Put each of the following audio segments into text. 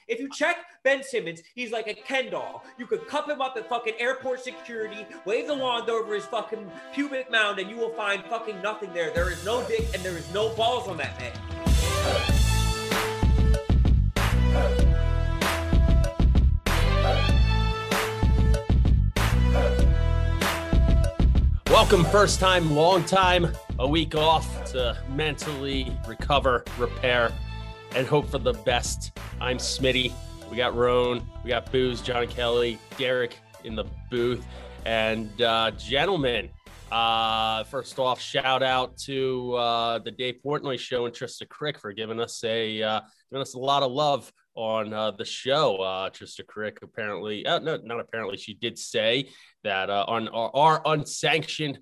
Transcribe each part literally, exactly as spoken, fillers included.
If you check Ben Simmons, he's like a Ken doll. You could cup him up at fucking airport security, wave the wand over his fucking pubic mound, and you will find fucking nothing there. There is no dick and there is no balls on that man. Welcome, first time, long time, a week off to mentally recover, repair, and hope for the best. I'm Smitty. We got Roan, we got Booze, John Kelly, Derek in the booth, and uh, gentlemen, uh, first off, shout out to uh, the Dave Portnoy Show and Trista Crick for giving us a uh, giving us a lot of love on uh, the show. Uh, Trista Crick apparently, uh, no, not apparently, she did say that uh, on our, our unsanctioned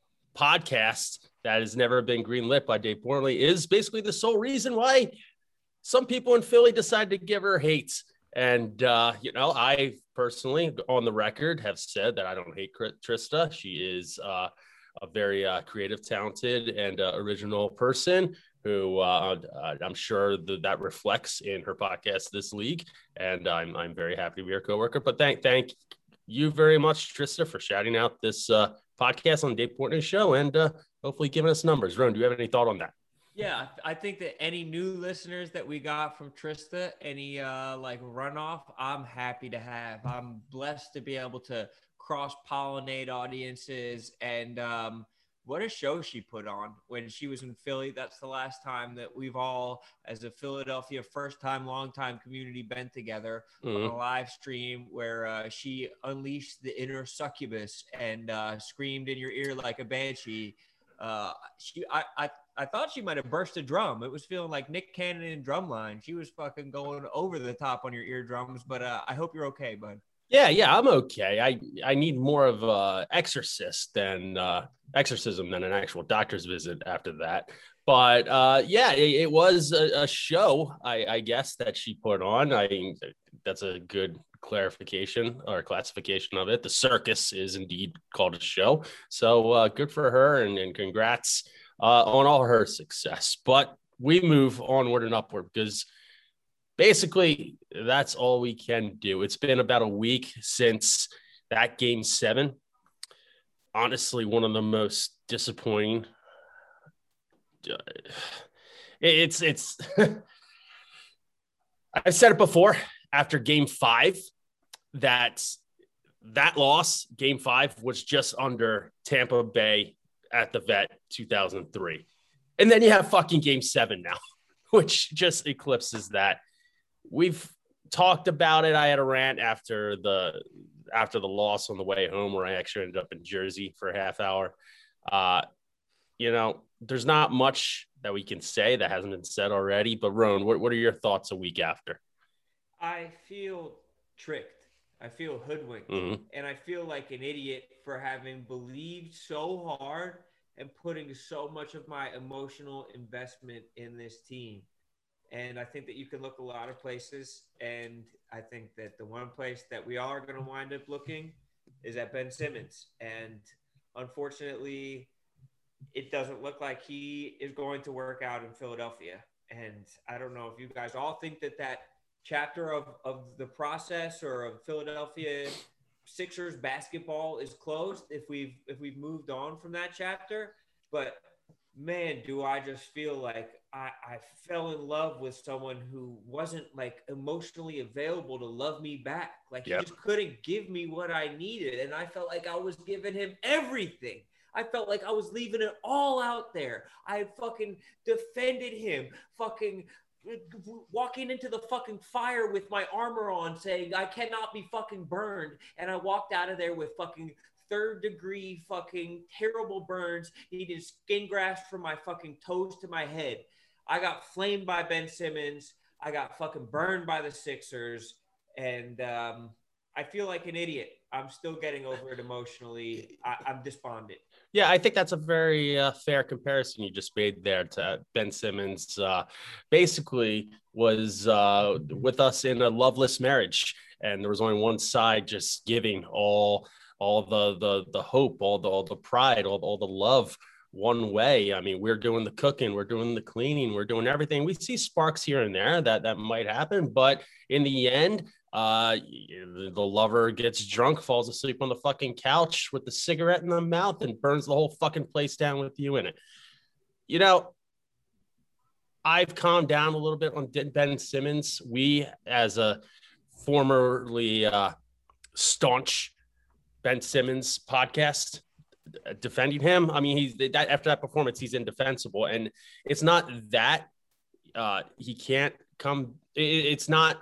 podcast that has never been greenlit by Dave Portnoy is basically the sole reason why some people in Philly decided to give her hate. And, uh, you know, I personally, on the record, have said that I don't hate Trista. She is uh, a very uh, creative, talented, and uh, original person who uh, I'm sure that, that reflects in her podcast, This League. And I'm I'm very happy to be her coworker. But thank thank you very much, Trista, for shouting out this uh, podcast on Dave Portnoy's show and uh, hopefully giving us numbers. Ron, do you have any thought on that? Yeah, I think that any new listeners that we got from Trista, any uh, like runoff, I'm happy to have. I'm blessed to be able to cross-pollinate audiences. And um, what a show she put on when she was in Philly. That's the last time that we've all, as a Philadelphia first-time, long-time community, been together mm-hmm. on a live stream where uh, she unleashed the inner succubus and uh, screamed in your ear like a banshee. Uh, she, I, I, I thought she might have burst a drum. It was feeling like Nick Cannon in Drumline. She was fucking going over the top on your eardrums, but uh, I hope you're okay, bud. Yeah, yeah, I'm okay. I, I need more of a exorcist than uh, exorcism than an actual doctor's visit after that. But uh, yeah, it, it was a, a show, I, I guess, that she put on. I that's a good clarification or classification of it. The circus is indeed called a show. So uh, good for her and, and congrats uh, on all her success. But we move onward and upward because basically that's all we can do. It's been about a week since that game seven. Honestly, one of the most disappointing. It's, it's, I've said it before after game five, that that loss, game five, was just under Tampa Bay at the Vet two thousand three. And then you have fucking game seven now, which just eclipses that. We've talked about it. I had a rant after the after the loss on the way home where I actually ended up in Jersey for a half hour. Uh, you know, there's not much that we can say that hasn't been said already. But, Roan, what, what are your thoughts a week after? I feel tricked. I feel hoodwinked. Mm-hmm. And I feel like an idiot for having believed so hard and putting so much of my emotional investment in this team. And I think that you can look a lot of places. And I think that the one place that we all are going to wind up looking is at Ben Simmons. And unfortunately, it doesn't look like he is going to work out in Philadelphia. And I don't know if you guys all think that that chapter of, of the process or of Philadelphia Sixers basketball is closed if we've if we've moved on from that chapter. But man, do I just feel like I, I fell in love with someone who wasn't like emotionally available to love me back. Like yep. He just couldn't give me what I needed. And I felt like I was giving him everything. I felt like I was leaving it all out there. I fucking defended him, fucking walking into the fucking fire with my armor on saying I cannot be fucking burned. And I walked out of there with fucking third degree fucking terrible burns, needed skin grafts from my fucking toes to my head. I got flamed by Ben Simmons. I got fucking burned by the Sixers. And um, I feel like an idiot. I'm still getting over it emotionally. I, I'm despondent. Yeah, I think that's a very uh, fair comparison you just made there to Ben Simmons. Uh, basically was uh, with us in a loveless marriage, and there was only one side just giving all all the the the hope, all the all the pride, all, all the love one way. I mean, we're doing the cooking, we're doing the cleaning, we're doing everything. We see sparks here and there that that might happen, but in the end, uh, the lover gets drunk, falls asleep on the fucking couch with the cigarette in the mouth, and burns the whole fucking place down with you in it. You know, I've calmed down a little bit on Ben Simmons. We, as a formerly uh, staunch Ben Simmons podcast, defending him. I mean, he's that after that performance, he's indefensible, and it's not that uh, he can't come. It, it's not.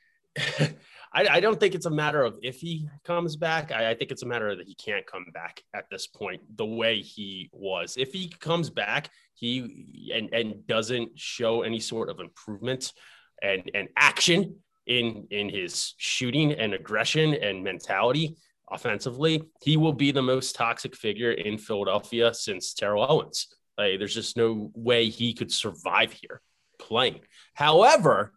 I, I don't think it's a matter of if he comes back. I, I think it's a matter of that he can't come back at this point the way he was. If he comes back, he and and doesn't show any sort of improvement and and action in in his shooting and aggression and mentality. Offensively, he will be the most toxic figure in Philadelphia since Terrell Owens. Like, there's just no way he could survive here playing. However,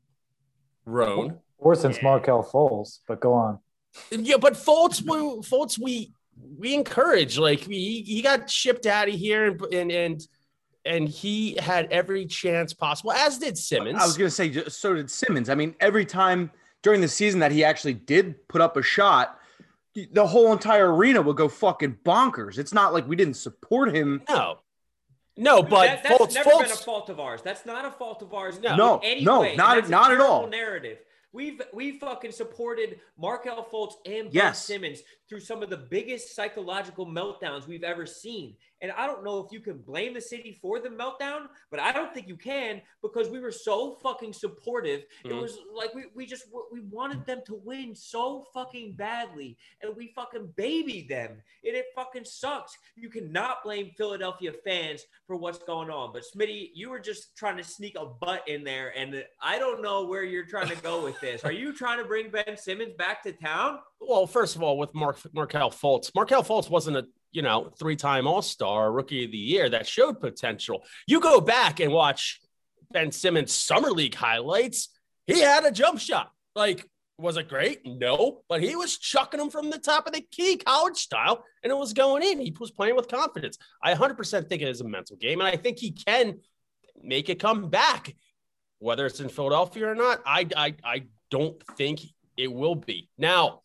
Roan, or since yeah. Markelle Fultz, but go on. Yeah, but Fultz, we, Fultz, we we encourage. Like, he he got shipped out of here, and and and and he had every chance possible, as did Simmons. I was gonna say, so did Simmons. I mean, every time during the season that he actually did put up a shot, the whole entire arena would go fucking bonkers. It's not like we didn't support him. No, no, but that, that's Fultz, never Fultz, been a fault of ours. That's not a fault of ours. No, no, in any no way. not not at all. Narrative. We've we fucking supported Markelle Fultz and Ben yes. Simmons through some of the biggest psychological meltdowns we've ever seen. And I don't know if you can blame the city for the meltdown, but I don't think you can, because we were so fucking supportive. Mm-hmm. It was like we, we just we wanted them to win so fucking badly, and we fucking babied them. And it fucking sucks. You cannot blame Philadelphia fans for what's going on. But Smitty, you were just trying to sneak a butt in there, and I don't know where you're trying to go with this. Are you trying to bring Ben Simmons back to town? Well, first of all, with Mark Markelle Fultz, Markelle Fultz wasn't a you know, three-time All-Star, Rookie of the Year that showed potential. You go back and watch Ben Simmons' Summer League highlights. He had a jump shot. Like, was it great? No, but he was chucking them from the top of the key, college style, and it was going in. He was playing with confidence. I one hundred percent think it is a mental game, and I think he can make it come back. Whether it's in Philadelphia or not, I, I, I don't think it will be. Now,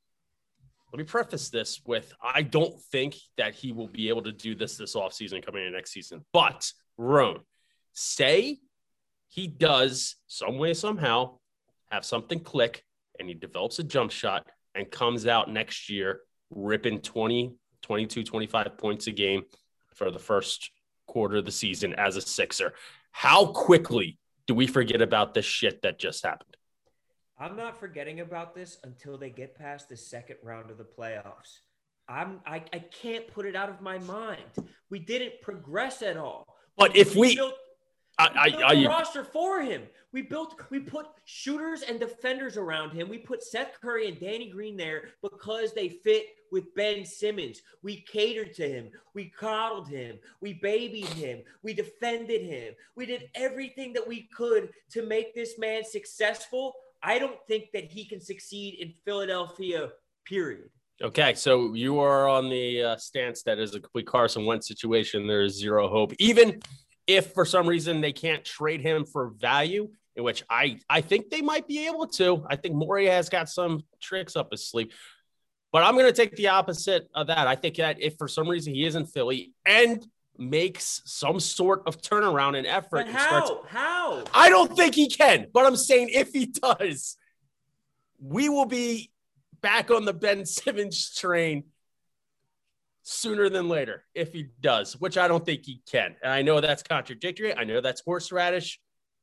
let me preface this with, I don't think that he will be able to do this this offseason coming in next season. But, Roan, say he does some way, somehow, have something click, and he develops a jump shot and comes out next year ripping twenty, twenty-two, twenty-five points a game for the first quarter of the season as a Sixer. How quickly do we forget about this shit that just happened? I'm not forgetting about this until they get past the second round of the playoffs. I'm I, I can't put it out of my mind. We didn't progress at all. But if we, we built, I, we built I, a I, roster for him. We built we put shooters and defenders around him. We put Seth Curry and Danny Green there because they fit with Ben Simmons. We catered to him. We coddled him. We babied him. We defended him. We did everything that we could to make this man successful. I don't think that he can succeed in Philadelphia, period. Okay, so you are on the uh, stance that is a complete Carson Wentz situation. There is zero hope. Even if for some reason they can't trade him for value, in which I, I think they might be able to. I think Morey has got some tricks up his sleeve. But I'm going to take the opposite of that. I think that if for some reason he is in Philly and makes some sort of turnaround and effort. But how? Starts, how? I don't think he can, but I'm saying if he does, we will be back on the Ben Simmons train sooner than later if he does, which I don't think he can. And I know that's contradictory. I know that's horseradish,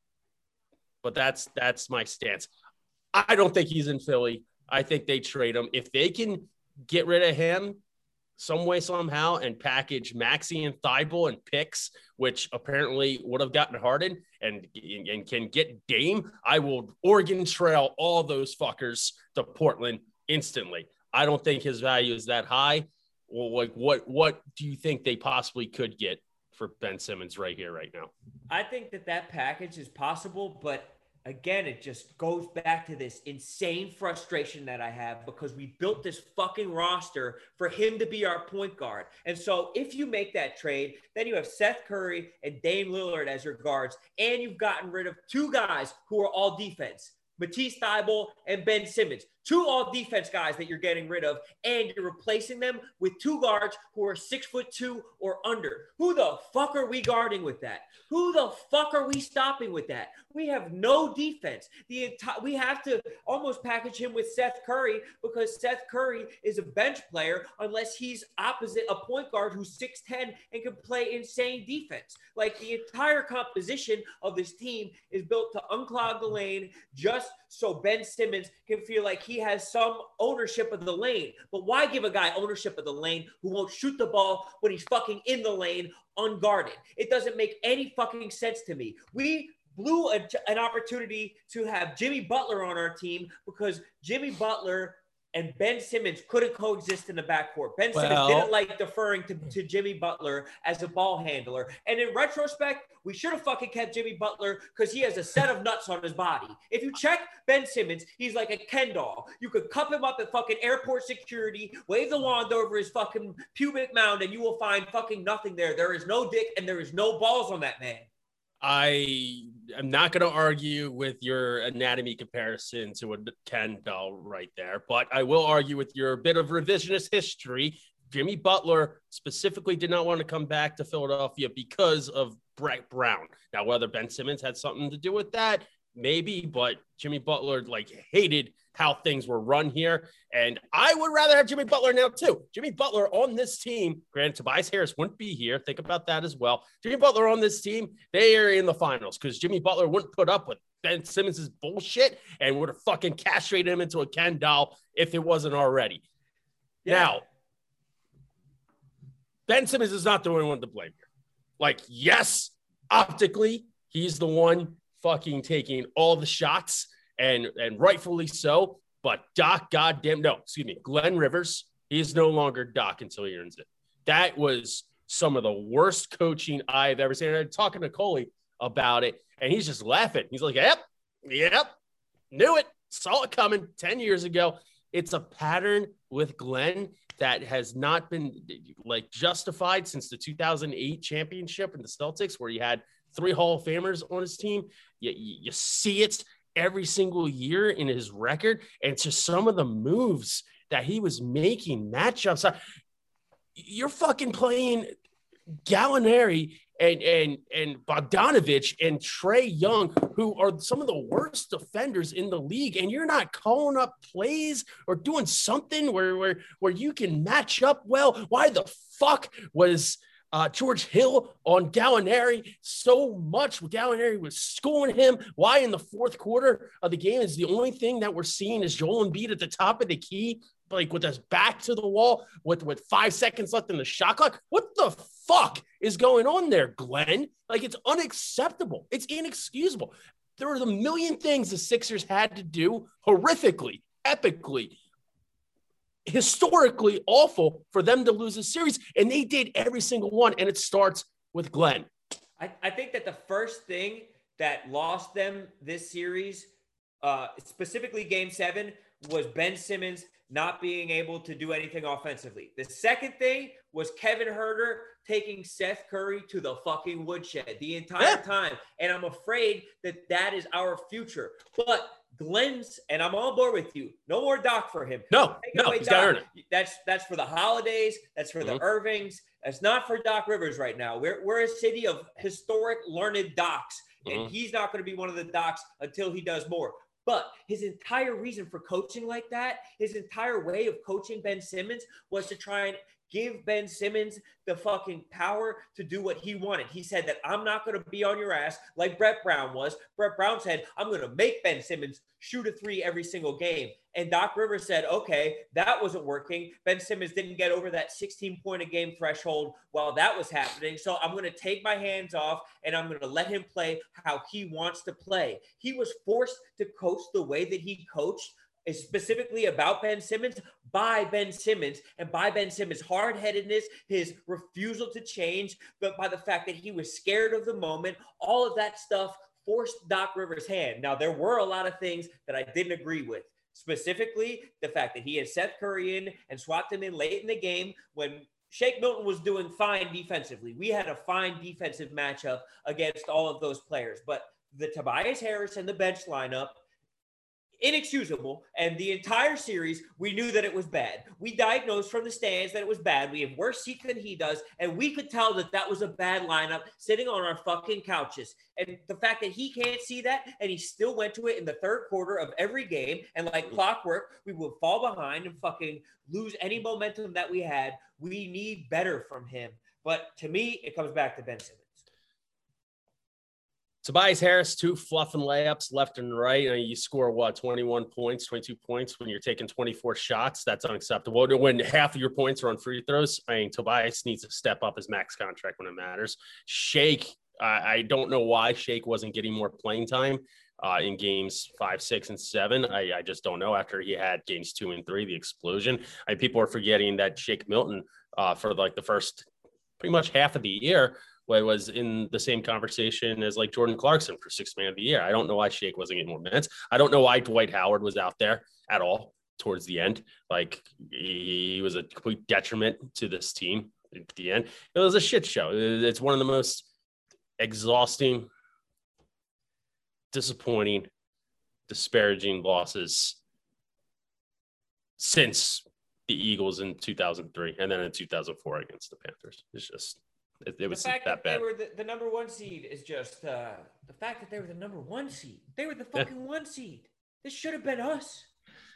but that's that's my stance. I don't think he's in Philly. I think they trade him. If they can get rid of him some way, somehow, and package Maxey and Thibault and picks, which apparently would have gotten Harden, and, and can get Dame, I will Oregon Trail all those fuckers to Portland instantly. I don't think his value is that high. Well, like, what, what do you think they possibly could get for Ben Simmons right here, right now? I think that that package is possible, but again, it just goes back to this insane frustration that I have because we built this fucking roster for him to be our point guard. And so if you make that trade, then you have Seth Curry and Dame Lillard as your guards, and you've gotten rid of two guys who are all defense, Matisse Thybulle and Ben Simmons. Two all defense guys that you're getting rid of, and you're replacing them with two guards who are six foot two or under. Who the fuck are we guarding with that? Who the fuck are we stopping with that? We have no defense. The entire we have to almost package him with Seth Curry because Seth Curry is a bench player unless he's opposite a point guard who's six ten and can play insane defense. Like the entire composition of this team is built to unclog the lane just so Ben Simmons can feel like he has some ownership of the lane. But why give a guy ownership of the lane who won't shoot the ball when he's fucking in the lane unguarded? It doesn't make any fucking sense to me. We blew a, an opportunity to have Jimmy Butler on our team because Jimmy Butler and Ben Simmons couldn't coexist in the backcourt. Ben Simmons Well, didn't like deferring to, to Jimmy Butler as a ball handler. And in retrospect, we should have fucking kept Jimmy Butler because he has a set of nuts on his body. If you check Ben Simmons, he's like a Ken doll. You could cup him up at fucking airport security, wave the wand over his fucking pubic mound, and you will find fucking nothing there. There is no dick and there is no balls on that man. I am not going to argue with your anatomy comparison to a Ken doll right there, but I will argue with your bit of revisionist history. Jimmy Butler specifically did not want to come back to Philadelphia because of Brett Brown. Now, whether Ben Simmons had something to do with that, maybe, but Jimmy Butler like hated how things were run here. And I would rather have Jimmy Butler now too. Jimmy Butler on this team, granted, Tobias Harris wouldn't be here. Think about that as well. Jimmy Butler on this team, they are in the finals because Jimmy Butler wouldn't put up with Ben Simmons' bullshit and would have fucking castrated him into a Ken doll if it wasn't already. Yeah. Now, Ben Simmons is not the only one to blame here. Like, yes, optically, he's the one fucking taking all the shots, and and rightfully so. But Doc, goddamn, no, excuse me, Glenn Rivers, he is no longer Doc until he earns it. That was some of the worst coaching I've ever seen. And I'm talking to Coley about it, and he's just laughing. He's like, yep, yep, knew it, saw it coming ten years ago. It's a pattern with Glenn that has not been like justified since the two thousand eight championship in the Celtics, where he had three Hall of Famers on his team. You, you, you see it every single year in his record. And to some of the moves that he was making, matchups, you're fucking playing Gallinari and, and, and Bogdanovich and Trae Young, who are some of the worst defenders in the league. And you're not calling up plays or doing something where, where, where you can match up well. Why the fuck was Uh, George Hill on Gallinari so much? Gallinari was schooling him. Why in the fourth quarter of the game is the only thing that we're seeing is Joel Embiid at the top of the key, like with his back to the wall with, with five seconds left in the shot clock? What the fuck is going on there, Glenn? Like, it's unacceptable. It's inexcusable. There were a million things the Sixers had to do horrifically, epically, historically awful for them to lose a series, and they did every single one, and it starts with Glenn. I, I think that the first thing that lost them this series, uh, specifically game seven, was Ben Simmons not being able to do anything offensively. The second thing was Kevin Huerter taking Seth Curry to the fucking woodshed the entire Yeah. time, and I'm afraid that that is our future. But Glenn's, and I'm on board with you. No more Doc for him. No, Take no, away he's got to earn Doc. it. That's that's for the holidays. That's for Mhm. the Irvings. That's not for Doc Rivers right now. We're we're a city of historic, learned docs, and Mhm. he's not going to be one of the docs until he does more. But his entire reason for coaching like that, his entire way of coaching Ben Simmons was to try and give Ben Simmons the fucking power to do what he wanted. He said that I'm not going to be on your ass like Brett Brown was. Brett Brown said, I'm going to make Ben Simmons shoot a three every single game. And Doc Rivers said, okay, that wasn't working. Ben Simmons didn't get over that sixteen point a game threshold while that was happening. So I'm going to take my hands off and I'm going to let him play how he wants to play. He was forced to coach the way that he coached, is specifically about Ben Simmons, by Ben Simmons, and by Ben Simmons' hard-headedness, his refusal to change, but by the fact that he was scared of the moment, all of that stuff forced Doc Rivers' hand. Now, there were a lot of things that I didn't agree with. Specifically, the fact that he had Seth Curry in and swapped him in late in the game when Shake Milton was doing fine defensively. We had a fine defensive matchup against all of those players. But the Tobias Harris and the bench lineup, inexcusable. And the entire series, we knew that it was bad. We diagnosed from the stands that it was bad. We have worse seats than he does. And we could tell that that was a bad lineup sitting on our fucking couches. And the fact that he can't see that and he still went to it in the third quarter of every game. And like clockwork, we would fall behind and fucking lose any momentum that we had. We need better from him. But to me, it comes back to Ben Simmons. Tobias Harris, two fluffing layups left and right. And you score, what, twenty-one points, twenty-two points when you're taking twenty-four shots. That's unacceptable. When half of your points are on free throws, I mean, Tobias needs to step up his max contract when it matters. Shake, I, I don't know why Shake wasn't getting more playing time uh, in games five, six, and seven. I, I just don't know. After he had games two and three, the explosion. I mean, people are forgetting that Shake Milton uh, for like the first pretty much half of the year was in the same conversation as like Jordan Clarkson for sixth man of the year. I don't know why Shake wasn't getting more minutes. I don't know why Dwight Howard was out there at all towards the end. Like he was a complete detriment to this team at the end. It was a shit show. It's one of the most exhausting, disappointing, disparaging losses since the Eagles in two thousand three and then in two thousand four against the Panthers. It's just, It, it was the fact that, that bad. they were the, the number one seed is just uh, the fact that they were the number one seed. They were the fucking yeah. one seed. This should have been us.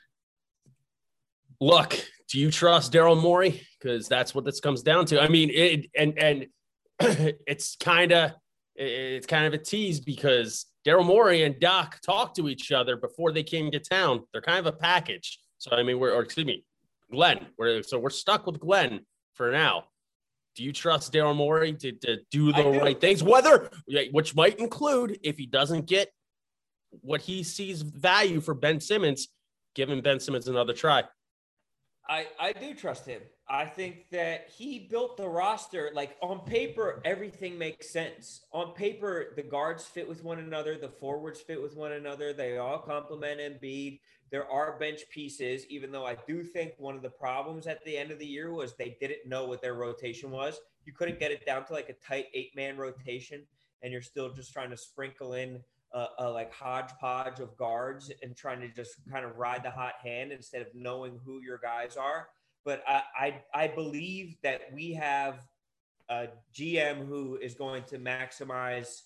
Look, do you trust Daryl Morey? Because that's what this comes down to. I mean, it and and it's kind of it's kind of a tease because Daryl Morey and Doc talked to each other before they came to town. They're kind of a package. So I mean, we're or excuse me, Glenn. We're so we're stuck with Glenn for now. Do you trust Daryl Morey to, to do the do. right things? Whether, which might include if he doesn't get what he sees value for Ben Simmons, giving Ben Simmons another try. I, I do trust him. I think that he built the roster. Like on paper, everything makes sense. On paper, the guards fit with one another. The forwards fit with one another. They all complement Embiid. There are bench pieces, even though I do think one of the problems at the end of the year was they didn't know what their rotation was. You couldn't get it down to like a tight eight-man rotation, and you're still just trying to sprinkle in a, a like hodgepodge of guards and trying to just kind of ride the hot hand instead of knowing who your guys are. But I, I, I believe that we have a G M who is going to maximize,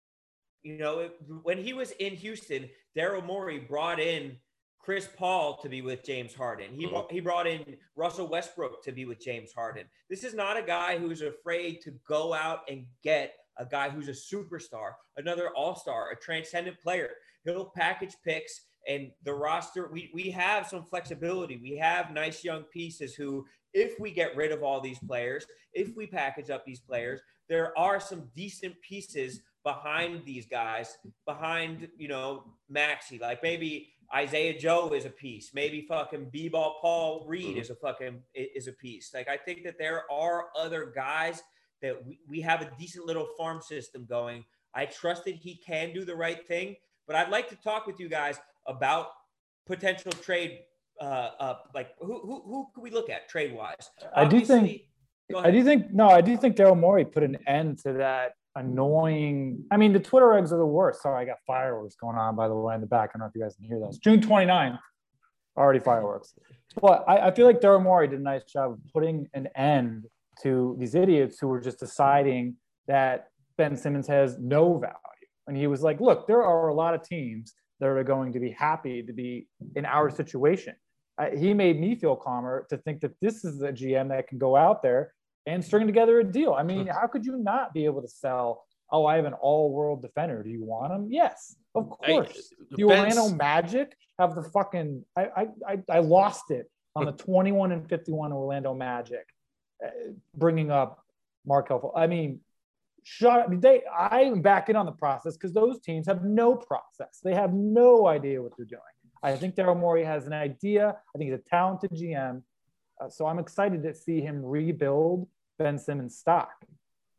you know, it, when he was in Houston, Daryl Morey brought in Chris Paul to be with James Harden. He, mm-hmm. he brought in Russell Westbrook to be with James Harden. This is not a guy who's afraid to go out and get a guy who's a superstar, another all-star, a transcendent player. He'll package picks, and the roster, we, we have some flexibility. We have nice young pieces who, if we get rid of all these players, if we package up these players, there are some decent pieces behind these guys, behind, you know, Maxey. Like maybe Isaiah Joe is a piece. Maybe fucking B-ball Paul Reed is a fucking is a piece. Like I think that there are other guys that we, we have a decent little farm system going. I trust that he can do the right thing, but I'd like to talk with you guys about potential trade. Uh, uh like who who who could we look at trade wise? I do think. I do think no. I do think Daryl Morey put an end to that annoying. I mean, the Twitter eggs are the worst. Sorry, I got fireworks going on, by the way, in the back. I don't know if you guys can hear those. June twenty-ninth, already fireworks. But I, I feel like Daryl Morey did a nice job of putting an end to these idiots who were just deciding that Ben Simmons has no value. And he was like, look, there are a lot of teams that are going to be happy to be in our situation. Uh, he made me feel calmer to think that this is a G M that can go out there and string together a deal. I mean, how could you not be able to sell, oh, I have an all-world defender. Do you want him? Yes, of course. I, the Orlando Magic have the fucking – I I I lost it on the twenty-one and fifty-one Orlando Magic, uh, bringing up Markelle. I mean, shut up. They, I'm backing on the process because those teams have no process. They have no idea what they're doing. I think Daryl Morey has an idea. I think he's a talented G M. Uh, so I'm excited to see him rebuild Ben Simmons' stock.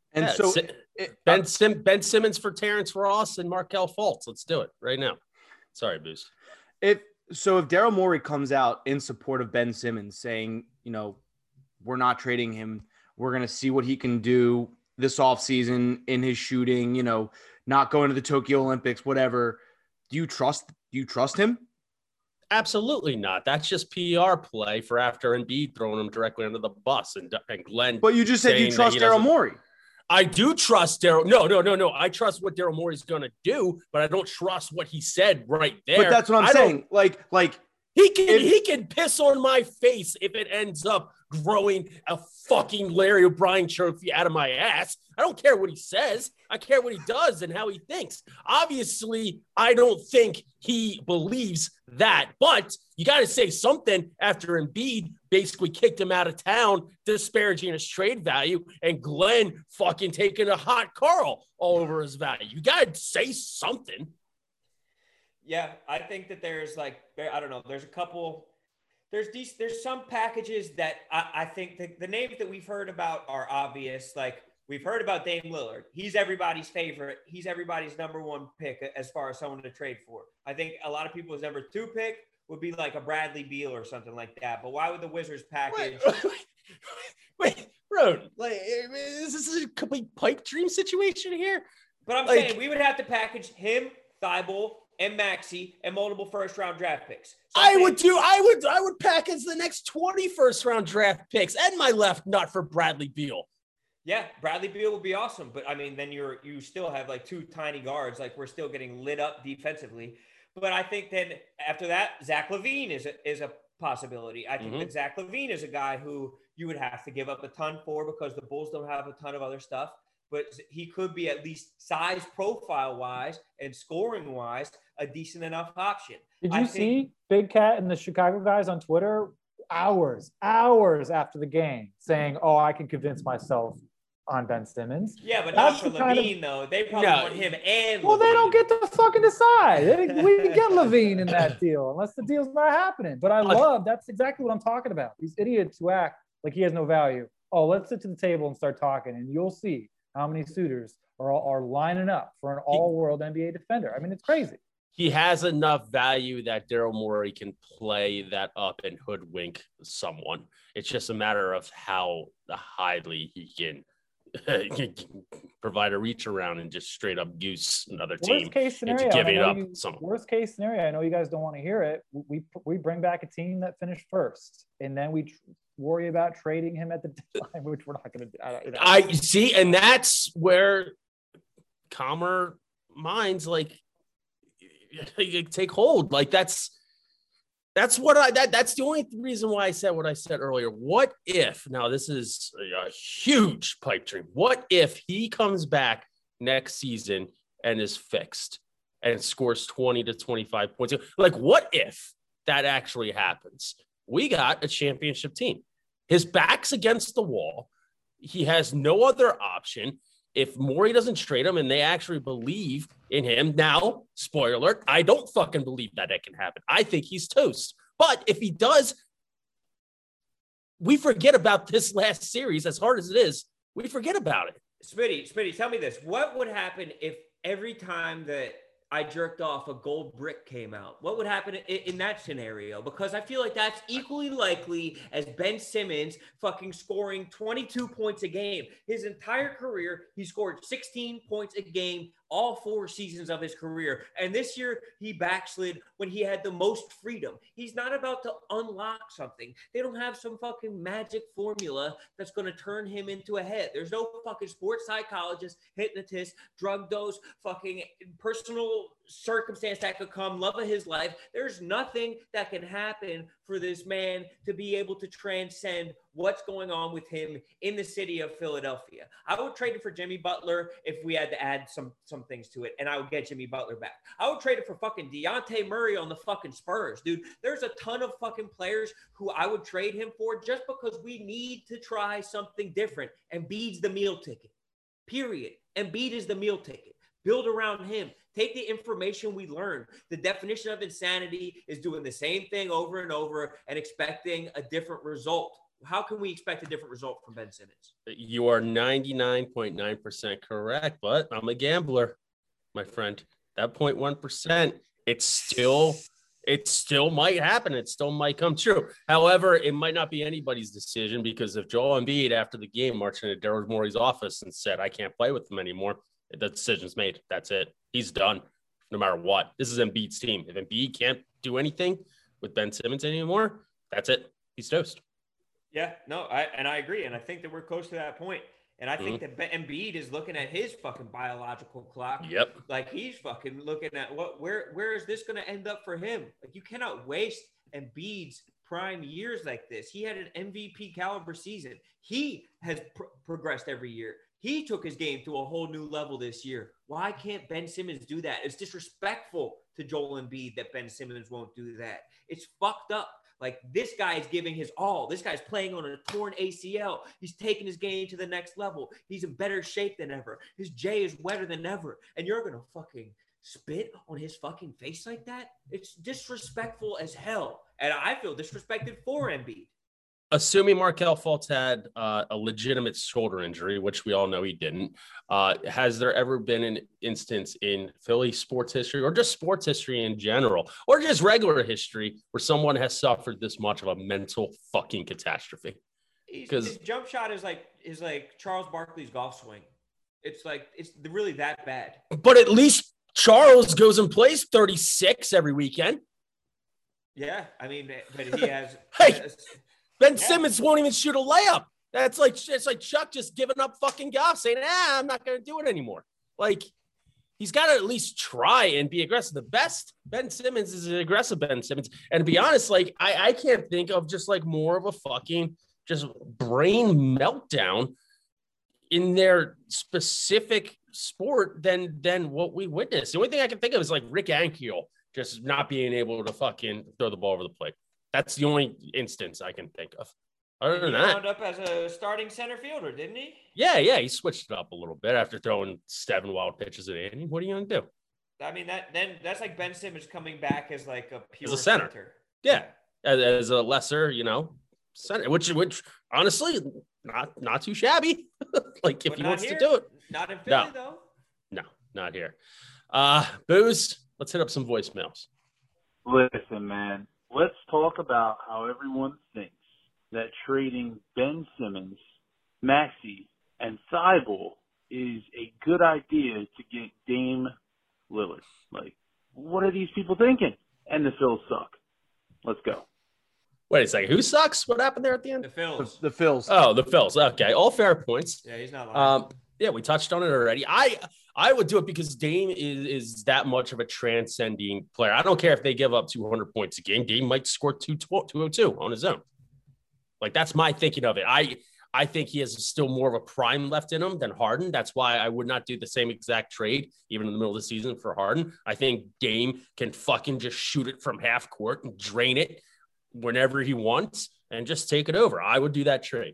And Yeah, so it, Ben Sim, Ben Simmons for Terrence Ross and Markelle Fultz. Let's do it right now. Sorry, Booze. If so, if Daryl Morey comes out in support of Ben Simmons, saying, you know, we're not trading him, we're gonna see what he can do this offseason in his shooting, you know, not going to the Tokyo Olympics, whatever. Do you trust? Do you trust him? Absolutely not. That's just P R play for after Embiid throwing him directly under the bus and, and Glenn. But you just said you trust Daryl Morey. I do trust Daryl. No, no, no, no. I trust what Daryl Morey is going to do, but I don't trust what he said right there. But that's what I'm I saying. Like, like he can if, he can piss on my face if it ends up growing a fucking Larry O'Brien trophy out of my ass. I don't care what he says. I care what he does and how he thinks. Obviously, I don't think he believes that, but you got to say something after Embiid basically kicked him out of town, disparaging his trade value, and Glenn fucking taking a hot Carl all over his value. You got to say something. Yeah, I think that there's like, I don't know, there's a couple, there's these, there's some packages that I, I think the, the names that we've heard about are obvious. Like, we've heard about Dame Lillard. He's everybody's favorite. He's everybody's number one pick as far as someone to trade for. I think a lot of people's number two pick would be like a Bradley Beal or something like that. But why would the Wizards package? Wait, wait, wait Roan, like, is this a complete pipe dream situation here? But I'm like, saying we would have to package him, Thibault, and Maxey, and multiple first round draft picks. So I would do, I would, I would package the next twenty first round draft picks and my left nut for Bradley Beal. Yeah, Bradley Beal would be awesome. But I mean, then you're, you still have like two tiny guards. Like, we're still getting lit up defensively. But I think then after that, Zach LaVine is a, is a possibility. I think mm-hmm. that Zach LaVine is a guy who you would have to give up a ton for because the Bulls don't have a ton of other stuff. But he could be, at least size profile wise and scoring wise, a decent enough option. Did you I see think, Big Cat and the Chicago guys on Twitter hours, hours after the game saying, oh, I can convince myself on Ben Simmons? Yeah, but That's not for LaVine, of, though. They probably no. want him and Well, LaVine. They don't get to fucking decide. We can get LaVine in that deal unless the deal's not happening. But I love, that's exactly what I'm talking about. These idiots who act like he has no value. Oh, let's sit to the table and start talking, and you'll see how many suitors are, are lining up for an all-world N B A defender. I mean, it's crazy. He has enough value that Daryl Morey can play that up and hoodwink someone. It's just a matter of how highly he can provide a reach around and just straight up goose another team worst case scenario, into giving it up you, someone. Worst case scenario, I know you guys don't want to hear it. We we bring back a team that finished first, and then we tr- worry about trading him at the deadline, which we're not going to do. I, I see, and that's where calmer minds like take hold. Like that's that's what I that that's the only reason why I said what I said earlier. What if now this is a, a huge pipe dream? What if he comes back next season and is fixed and scores twenty to twenty-five points? Like, what if that actually happens? We got a championship team. His back's against the wall. He has no other option. If Morey doesn't trade him and they actually believe in him, now, spoiler alert, I don't fucking believe that it can happen. I think he's toast. But if he does, we forget about this last series, as hard as it is, we forget about it. Smitty, Smitty, tell me this. What would happen if every time that I jerked off, a gold brick came out? What would happen in, in that scenario? Because I feel like that's equally likely as Ben Simmons fucking scoring twenty-two points a game. His entire career, he scored sixteen points a game all four seasons of his career. And this year, he backslid when he had the most freedom. He's not about to unlock something. They don't have some fucking magic formula that's going to turn him into a head. There's no fucking sports psychologist, hypnotist, drug dose, fucking personal circumstance that could come, love of his life. There's nothing that can happen for this man to be able to transcend what's going on with him in the city of Philadelphia. I would trade it for Jimmy Butler if we had to add some some things to it, and I would get Jimmy Butler back. I would trade it for fucking Dejounte Murray on the fucking Spurs, dude. There's a ton of fucking players who I would trade him for just because we need to try something different. Embiid's the meal ticket, period. Embiid is the meal ticket. Build around him. Take the information we learned. The definition of insanity is doing the same thing over and over and expecting a different result. how can we expect a different result from Ben Simmons? You are ninety-nine point nine percent correct, but I'm a gambler, my friend. That zero point one percent, it's still, it still might happen. It still might come true. However, it might not be anybody's decision because if Joel Embiid after the game marched into Daryl Morey's office and said, I can't play with him anymore, the decision's made. That's it. He's done no matter what. This is Embiid's team. If Embiid can't do anything with Ben Simmons anymore, that's it. He's toast. Yeah, no, I and I agree. And I think that we're close to that point. And I think mm-hmm. that Embiid is looking at his fucking biological clock. Yep. Like he's fucking looking at what, where, where is this going to end up for him? Like you cannot waste Embiid's prime years like this. He had an M V P caliber season. He has pr- progressed every year. He took his game to a whole new level this year. Why can't Ben Simmons do that? It's disrespectful to Joel Embiid that Ben Simmons won't do that. It's fucked up. Like, this guy is giving his all. This guy's playing on a torn A C L. He's taking his game to the next level. He's in better shape than ever. His J is wetter than ever. And you're going to fucking spit on his fucking face like that? It's disrespectful as hell. And I feel disrespected for Embiid. Assuming Markelle Fultz had uh, a legitimate shoulder injury, which we all know he didn't, uh, has there ever been an instance in Philly sports history or just sports history in general or just regular history where someone has suffered this much of a mental fucking catastrophe? Because his jump shot is like is like Charles Barkley's golf swing. It's like it's really that bad. But at least Charles goes and plays thirty-six every weekend. Yeah, I mean, but he has. Hey. has Ben yeah. Simmons won't even shoot a layup. That's like it's like Chuck just giving up fucking golf, saying, "Ah, I'm not going to do it anymore." Like he's got to at least try and be aggressive. The best Ben Simmons is an aggressive Ben Simmons, and to be honest, like I, I can't think of just like more of a fucking just brain meltdown in their specific sport than than what we witnessed. The only thing I can think of is like Rick Ankiel just not being able to fucking throw the ball over the plate. That's the only instance I can think of. Other than he that, wound up as a starting center fielder, didn't he? Yeah, yeah, he switched it up a little bit after throwing seven wild pitches at Andy. What are you gonna do? I mean, that then that's like Ben Simmons coming back as like a pure as a center. center. Yeah, as, as a lesser, you know, center, which which honestly not not too shabby. Like if but he wants here. to do it, not in Philly no. though. No, not here. Uh, Booze, let's hit up some voicemails. Listen, man. Let's talk about how everyone thinks that trading Ben Simmons, Maxey, and Thibault is a good idea to get Dame Lillard. Like, what are these people thinking? And the Phils suck. Let's go. Wait a second. Who sucks? What happened there at the end? The Phils. The, the Phils. Oh, the Phils. Okay. All fair points. Yeah, he's not lying. Um, yeah, we touched on it already. I I would do it because Dame is, is that much of a transcending player. I don't care if they give up two hundred points a game. Dame might score two oh two on his own. Like, that's my thinking of it. I I think he has still more of a prime left in him than Harden. That's why I would not do the same exact trade, even in the middle of the season, for Harden. I think Dame can fucking just shoot it from half court and drain it whenever he wants and just take it over. I would do that trade.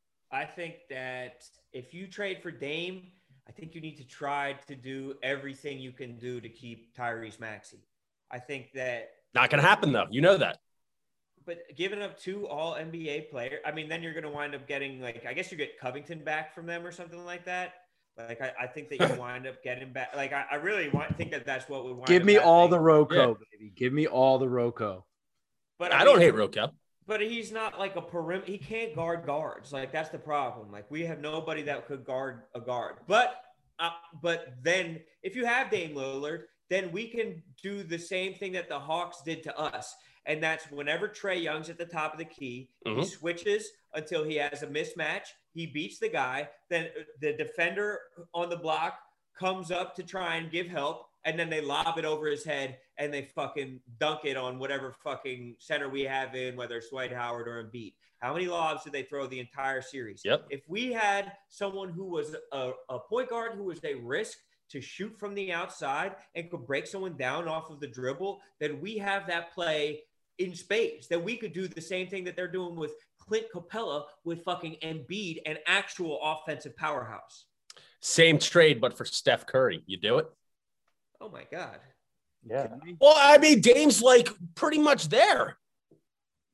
I think that if you trade for Dame, I think you need to try to do everything you can do to keep Tyrese Maxey. I think that not going to happen though. You know that. But giving up two all N B A players, I mean, then you're going to wind up getting like, I guess you get Covington back from them or something like that. Like, I, I think that you wind up getting back. Like, I, I really want, think that that's what would wind Give up me happening. all the Rocco, Yeah. baby. Give me all the Rocco. But I, I, I don't mean, hate Rocco. But he's not like a perimeter. He can't guard guards. Like, that's the problem. Like, we have nobody that could guard a guard. But, uh, but then if you have Dame Lillard, then we can do the same thing that the Hawks did to us. And that's whenever Trae Young's at the top of the key, Mm-hmm. he switches until he has a mismatch. He beats the guy. Then the defender on the block comes up to try and give help. And then they lob it over his head and they fucking dunk it on whatever fucking center we have in, whether it's Dwight Howard or Embiid. How many lobs did they throw the entire series? Yep. If we had someone who was a, a point guard who was a risk to shoot from the outside and could break someone down off of the dribble, then we have that play in spades. That we could do the same thing that they're doing with Clint Capella with fucking Embiid, an actual offensive powerhouse. Same trade, but for Steph Curry. You do it? Oh, my God. Yeah. Well, I mean, Dame's like pretty much there.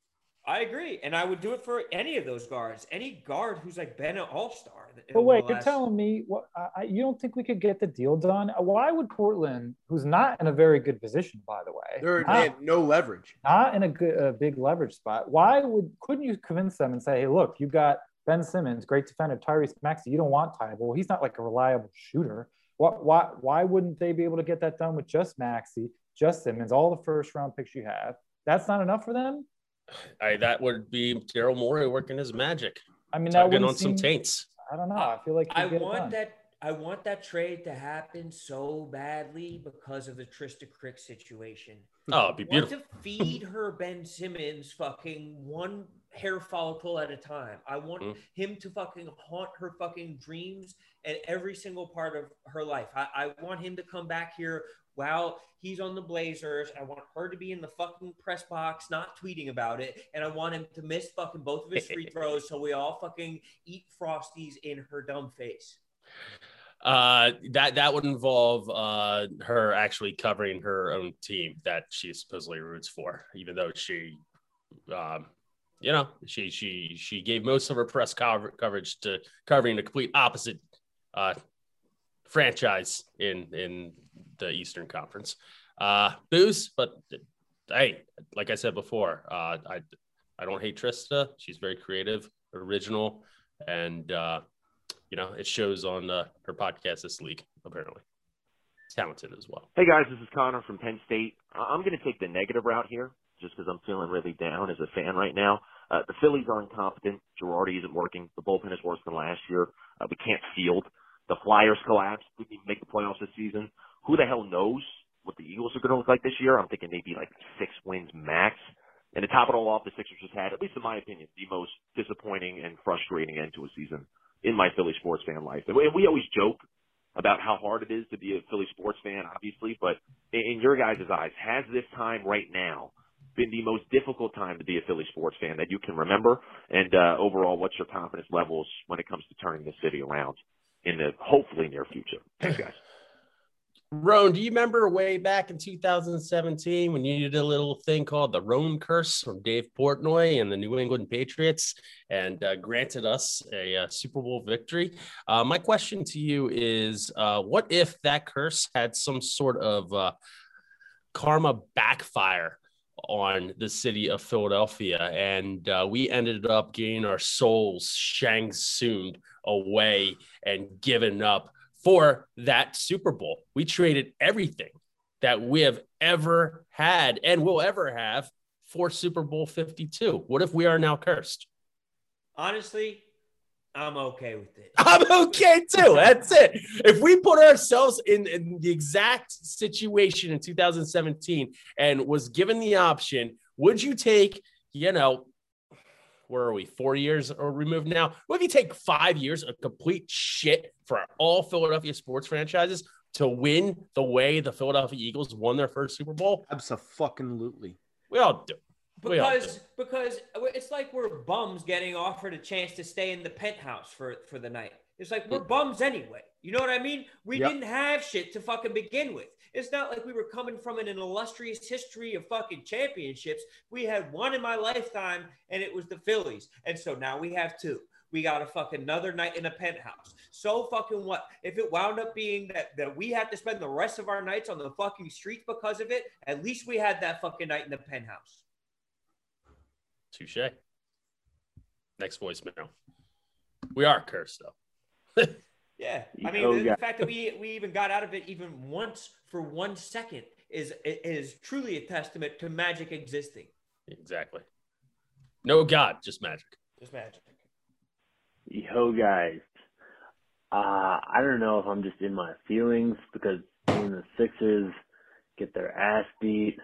I agree, and I would do it for any of those guards, any guard who's like been an all-star. But wait, you're telling me what? I, you don't think we could get the deal done? Why would Portland, who's not in a very good position, by the way, They're, not, they have no leverage, not in a good, a big leverage spot? Why would couldn't you convince them and say, hey, look, you got Ben Simmons, great defender, Tyrese Maxey. You don't want Tybal. He's not like a reliable shooter. What? Why? Why wouldn't they be able to get that done with just Maxey, just Simmons, all the first round picks you have? That's not enough for them. I, that would be Daryl Morey working his magic. I mean, that would on seem, some taints. I don't know. I feel like I want that. I want that trade to happen so badly because of the Trista Crick situation. Oh, it'd be beautiful. I want to feed her Ben Simmons fucking one hair follicle at a time. I want mm. him to fucking haunt her fucking dreams and every single part of her life. I, I want him to come back here while he's on the Blazers. I want her to be in the fucking press box, not tweeting about it. And I want him to miss fucking both of his free throws so we all fucking eat Frosties in her dumb face. Uh, that that would involve uh, her actually covering her own team that she supposedly roots for, even though she, um, you know, she she she gave most of her press cover- coverage to covering the complete opposite uh, franchise in in the Eastern Conference. Uh, booze, but hey, like I said before, uh, I I don't hate Trista. She's very creative, original, and uh, you know, it shows on uh, her podcast this week, apparently. Talented as well. Hey, guys, this is Connor from Penn State. I'm going to take the negative route here just because I'm feeling really down as a fan right now. Uh, the Phillies are incompetent. Girardi isn't working. The bullpen is worse than last year. Uh, we can't field. The Flyers collapsed. We didn't even make the playoffs this season. Who the hell knows what the Eagles are going to look like this year? I'm thinking maybe like six wins max. And to top it all off, the Sixers just had, at least in my opinion, the most disappointing and frustrating end to a season in my Philly sports fan life. And we always joke about how hard it is to be a Philly sports fan, obviously, but in your guys' eyes, has this time right now been the most difficult time to be a Philly sports fan that you can remember? And uh, overall, what's your confidence levels when it comes to turning the city around in the hopefully near future? Thanks, guys. Roan, do you remember way back in two thousand seventeen when you did a little thing called the Roan Curse from Dave Portnoy and the New England Patriots and uh, granted us a, a Super Bowl victory? Uh, my question to you is, uh, what if that curse had some sort of uh, karma backfire on the city of Philadelphia and uh, we ended up getting our souls Shang Tsung'd away and given up for that Super Bowl? We traded everything that we have ever had and will ever have for Super Bowl fifty-two. What if we are now cursed? Honestly, I'm okay with it. I'm okay too. That's it. If we put ourselves in, in the exact situation in two thousand seventeen and was given the option, would you take, you know, where are we, four years or removed now? What if you take five years of complete shit for all Philadelphia sports franchises to win the way the Philadelphia Eagles won their first Super Bowl? Abso-fucking-lutely. We all do. We all Because do. because it's like we're bums getting offered a chance to stay in the penthouse for, for the night. It's like we're bums anyway. You know what I mean? We Yep. didn't have shit to fucking begin with. It's not like we were coming from an, an illustrious history of fucking championships. We had one in my lifetime, and it was the Phillies. And so now we have two. We got a fucking another night in a penthouse. So fucking what? If it wound up being that, that we had to spend the rest of our nights on the fucking streets because of it, at least we had that fucking night in the penthouse. Touche. Next voicemail. We are cursed, though. Yeah, I mean, Oh, the, yeah. the fact that we we even got out of it even once for one second is is truly a testament to magic existing. Exactly. No God, just magic. Just magic. Yo, guys. Uh, I don't know if I'm just in my feelings because when the Sixers get their ass beat,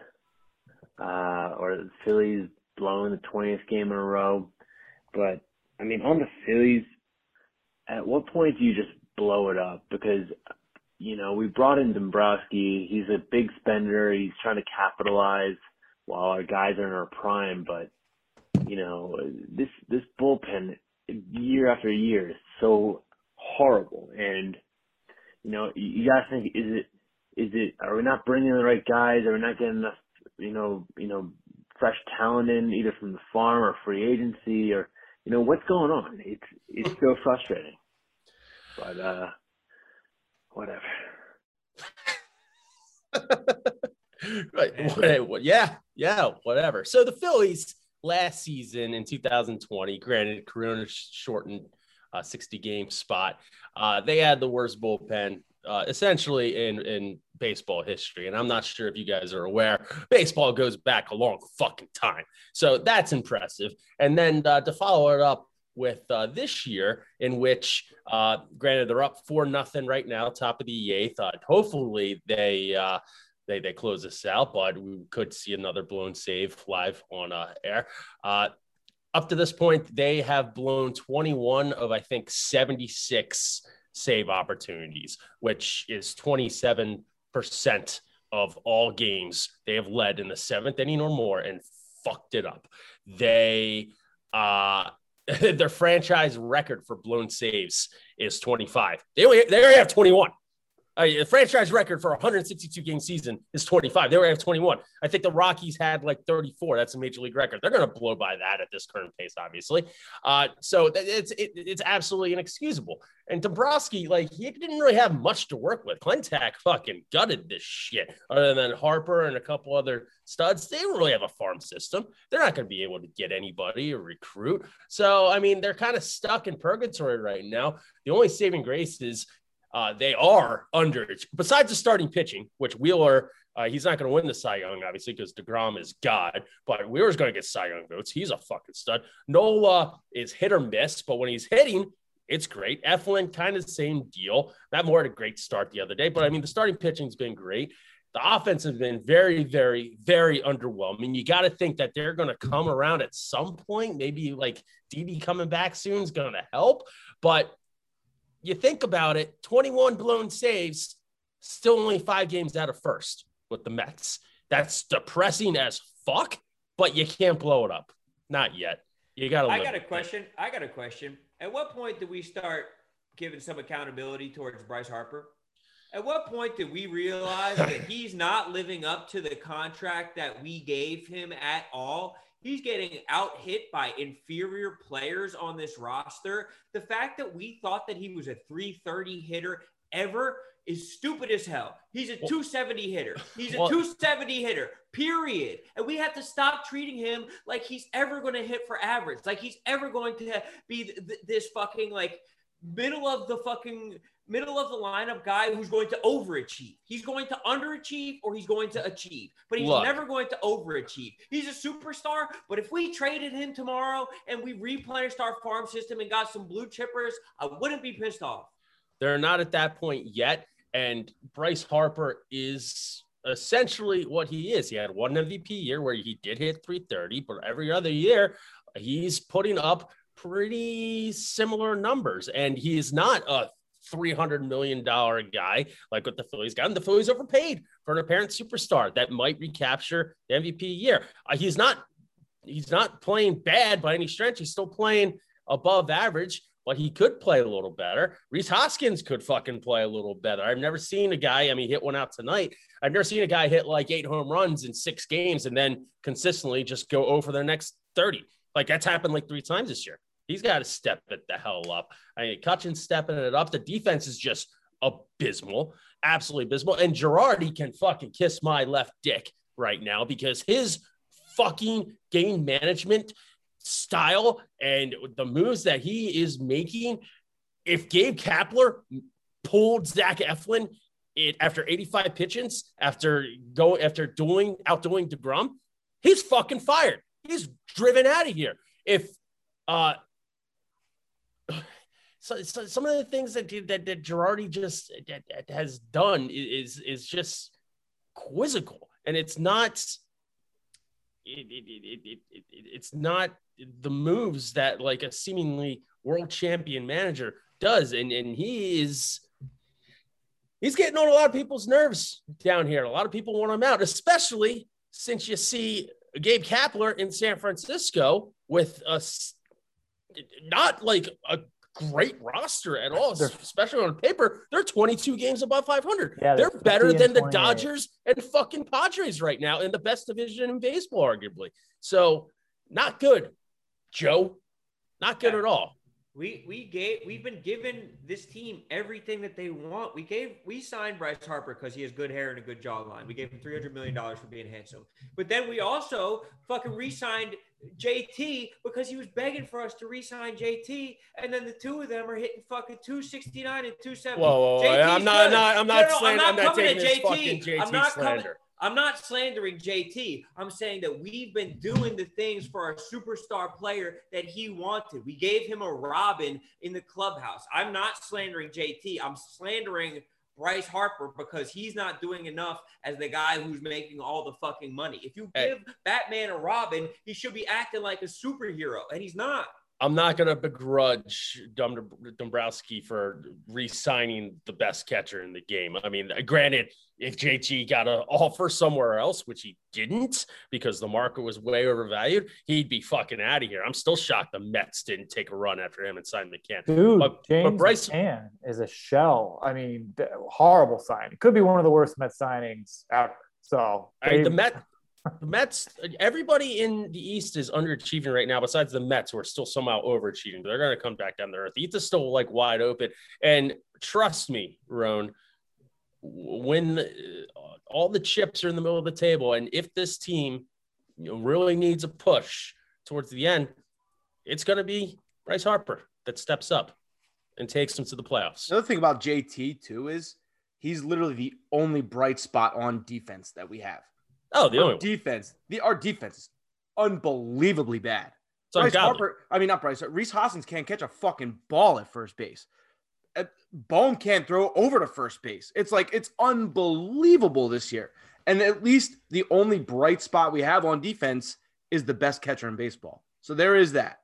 uh, or the Phillies blowing the twentieth game in a row. But, I mean, on the Phillies, at what point do you just blow it up? Because, you know, we brought in Dombrowski. He's a big spender. He's trying to capitalize while our guys are in our prime. But, you know, this this bullpen year after year is so horrible. And, you know, you, you got to think, is it, is it, are we not bringing in the right guys? Are we not getting enough, you know, you know, fresh talent in, either from the farm or free agency, or you know what's going on? It's it's so frustrating. But uh, whatever. Right. Yeah. Yeah. Whatever. So the Phillies last season in two thousand twenty, granted, Corona shortened uh, sixty game spot. Uh, they had the worst bullpen uh, essentially in, in baseball history. And I'm not sure if you guys are aware, baseball goes back a long fucking time. So that's impressive. And then uh, to follow it up with uh, this year, in which, uh, granted, they're up four nothing right now, top of the eighth. Uh, hopefully they, uh, they they close this out, but we could see another blown save live on uh, air. Uh, up to this point, they have blown twenty-one of, I think, seventy-six save opportunities, which is twenty-seven percent of all games they have led in the seventh inning or more and fucked it up. They, uh, their franchise record for blown saves is twenty-five. They only, they only have twenty-one. Uh, the franchise record for a one hundred sixty-two game season is twenty-five. They already have twenty-one. I think the Rockies had like thirty-four. That's a major league record. They're going to blow by that at this current pace, obviously. Uh, so it's it, it's absolutely inexcusable. And Dombrowski, like, he didn't really have much to work with. Clentac fucking gutted this shit. Other than Harper and a couple other studs, they don't really have a farm system. They're not going to be able to get anybody or recruit. So, I mean, they're kind of stuck in purgatory right now. The only saving grace is Uh, they are under, besides the starting pitching, which Wheeler, uh, he's not going to win the Cy Young, obviously, because DeGrom is God, but Wheeler's going to get Cy Young votes. He's a fucking stud. Nola is hit or miss, but when he's hitting, it's great. Eflin, kind of the same deal. Matt Moore had a great start the other day, but I mean, the starting pitching's been great. The offense has been very, very, very underwhelming. You got to think that they're going to come around at some point. Maybe like D B coming back soon is going to help, but you think about it, twenty-one blown saves, still only five games out of first with the Mets. That's depressing as fuck, but you can't blow it up. Not yet. You got to I got a question. I got a question. At what point do we start giving some accountability towards Bryce Harper? At what point did we realize that he's not living up to the contract that we gave him at all? He's getting out hit by inferior players on this roster. The fact that we thought that he was a three thirty hitter ever is stupid as hell. He's a two seventy hitter. He's a well, two seventy hitter, period. And we have to stop treating him like he's ever going to hit for average. Like he's ever going to be th- th- this fucking like middle of the fucking middle of the lineup guy who's going to overachieve. He's going to underachieve or he's going to achieve, but he's Look. never going to overachieve. He's a superstar, but if we traded him tomorrow and we replenished our farm system and got some blue chippers, I wouldn't be pissed off. They're not at that point yet. And Bryce Harper is essentially what he is. He had one M V P year where he did hit three thirty, but every other year he's putting up pretty similar numbers. And he is not a three hundred million dollars guy like what the Phillies got. And the Phillies overpaid for an apparent superstar that might recapture the M V P year. Uh, he's not he's not playing bad by any stretch. He's still playing above average, but he could play a little better. Rhys Hoskins could fucking play a little better. I've never seen a guy, I mean, hit one out tonight. I've never seen a guy hit like eight home runs in six games and then consistently just go over their next thirty. Like that's happened like three times this year. He's got to step it the hell up. I mean, Cutchin's stepping it up. The defense is just abysmal, absolutely abysmal. And Girardi can fucking kiss my left dick right now because his fucking game management style and the moves that he is making, if Gabe Kapler pulled Zach Eflin it after eighty-five pitches, after go after doing outdoing DeGrom, he's fucking fired. He's driven out of here. If uh So, so some of the things that that, that Girardi just that, that has done is is just quizzical, and it's not it, it, it, it, it, it's not the moves that like a seemingly world champion manager does, and and he is he's getting on a lot of people's nerves down here. A lot of people want him out, especially since you see Gabe Kapler in San Francisco with a not like a great roster at all, They're- especially on paper. They're twenty-two games above five hundred. Yeah, they're they're better fifty than and the twenty-eight. Dodgers and fucking Padres right now in the best division in baseball, arguably. So not good, Joe. Not good Yeah. at all. We we gave we've been giving this team everything that they want. We gave we signed Bryce Harper because he has good hair and a good jawline. We gave him three hundred million dollars for being handsome. But then we also fucking re-signed J T because he was begging for us to re-sign J T. And then the two of them are hitting fucking two sixty-nine and two seventy. Whoa, whoa, whoa. J T's I'm not, I'm good. not, I'm No, not, no, slandering, I'm not coming taking at this J T. fucking J T I'm not slander. coming. I'm not slandering J T. I'm saying that we've been doing the things for our superstar player that he wanted. We gave him a Robin in the clubhouse. I'm not slandering J T. I'm slandering Bryce Harper because he's not doing enough as the guy who's making all the fucking money. If you Hey. give Batman a Robin, he should be acting like a superhero, and he's not. I'm not going to begrudge Dom- Dombrowski for re-signing the best catcher in the game. I mean, granted, if J T got an offer somewhere else, which he didn't because the market was way overvalued, he'd be fucking out of here. I'm still shocked the Mets didn't take a run after him and sign McCann. Dude, But- James but Bryce- McCann is a shell. I mean, th- horrible signing. Could be one of the worst Mets signings ever. So I mean, the they- Met, the Mets, everybody in the East is underachieving right now, besides the Mets, who are still somehow overachieving. They're going to come back down to earth. The East is still like wide open. And trust me, Roan, when uh, all the chips are in the middle of the table, and if this team you know, really needs a push towards the end, it's going to be Bryce Harper that steps up and takes them to the playoffs. Another thing about J T too is he's literally the only bright spot on defense that we have. Oh, the Our only one. defense, the our defense is unbelievably bad. It's Bryce ungodly. Harper, I mean not Bryce. Reese Hoskins can't catch a fucking ball at first base. Uh, Bone can't throw over to first base. It's like it's unbelievable this year. And at least the only bright spot we have on defense is the best catcher in baseball. So there is that.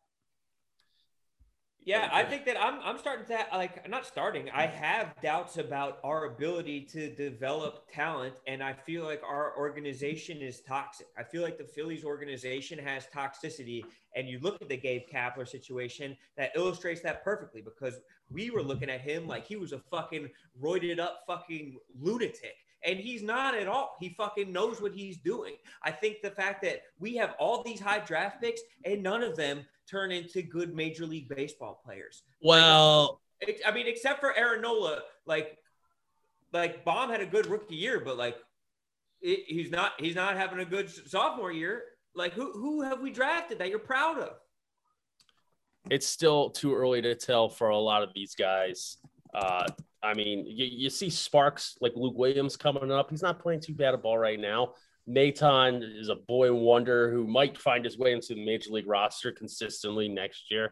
Yeah, I think that I'm I'm starting to like not starting. I have doubts about our ability to develop talent, and I feel like our organization is toxic. I feel like the Phillies organization has toxicity, and you look at the Gabe Kapler situation that illustrates that perfectly because we were looking at him like he was a fucking roided up fucking lunatic. And he's not at all. He fucking knows what he's doing. I think the fact that we have all these high draft picks and none of them turn into good Major League Baseball players. Well, It- I mean, except for Aaron Nola, like, like Baum had a good rookie year, but like, it, he's not he's not having a good sophomore year. Like, who who have we drafted that you're proud of? it's still too early to tell for a lot of these guys. Uh, I mean, you, you see sparks like Luke Williams coming up. He's not playing too bad a ball right now. Maton is a boy wonder who might find his way into the major league roster consistently next year.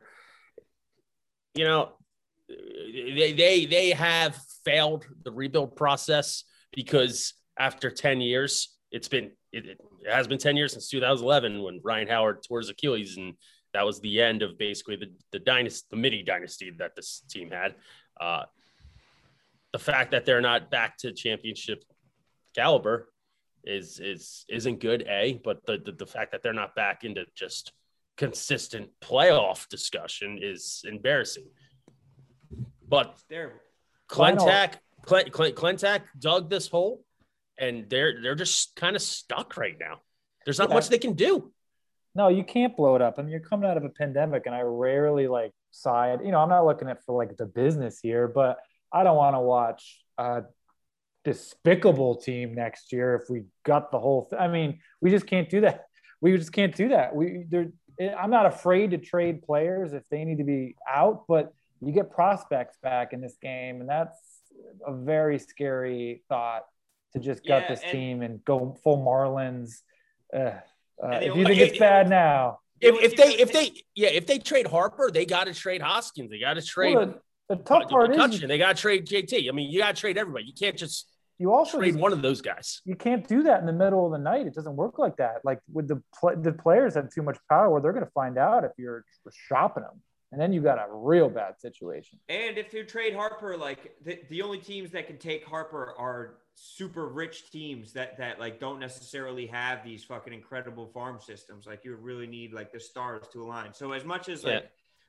You know, they they they have failed the rebuild process because after ten years, it's been it, it has been ten years since two thousand eleven when Ryan Howard tore his Achilles, and that was the end of basically the the dynasty, the mini dynasty that this team had. Uh, the fact that they're not back to championship caliber is is isn't good, A, but the, the the fact that they're not back into just consistent playoff discussion is embarrassing. But It's terrible. Clentak, Cl- Cl- Clentak dug this hole, and they're they're just kind of stuck right now. There's not Yeah. much they can do. No, you can't blow it up. I mean, you're coming out of a pandemic, and I rarely like side. You know, I'm not looking at for like the business here, but I don't want to watch a despicable team next year if we got the whole thing. I mean, we just can't do that. We just can't do that. We there. I'm not afraid to trade players if they need to be out, but you get prospects back in this game, and that's a very scary thought to just gut Yeah, this and- team and go full Marlins. Uh, uh, And the if you only- think it's bad now, The If, only if team they that- if they yeah if they trade Harper, they got to trade Hoskins. They got to trade well, the, the tough part is McCutcheon. They got to trade J T. I mean, you got to trade everybody. You can't just you also trade just, one of those guys. you can't do that in the middle of the night. It doesn't work like that. Like with the pl- the players have too much power. They're going to find out if you're shopping them, and then you got a real bad situation. And if you trade Harper, like the, the only teams that can take Harper are super rich teams that that like don't necessarily have these fucking incredible farm systems. Like you really need like the stars to align. So as much as like, Yeah.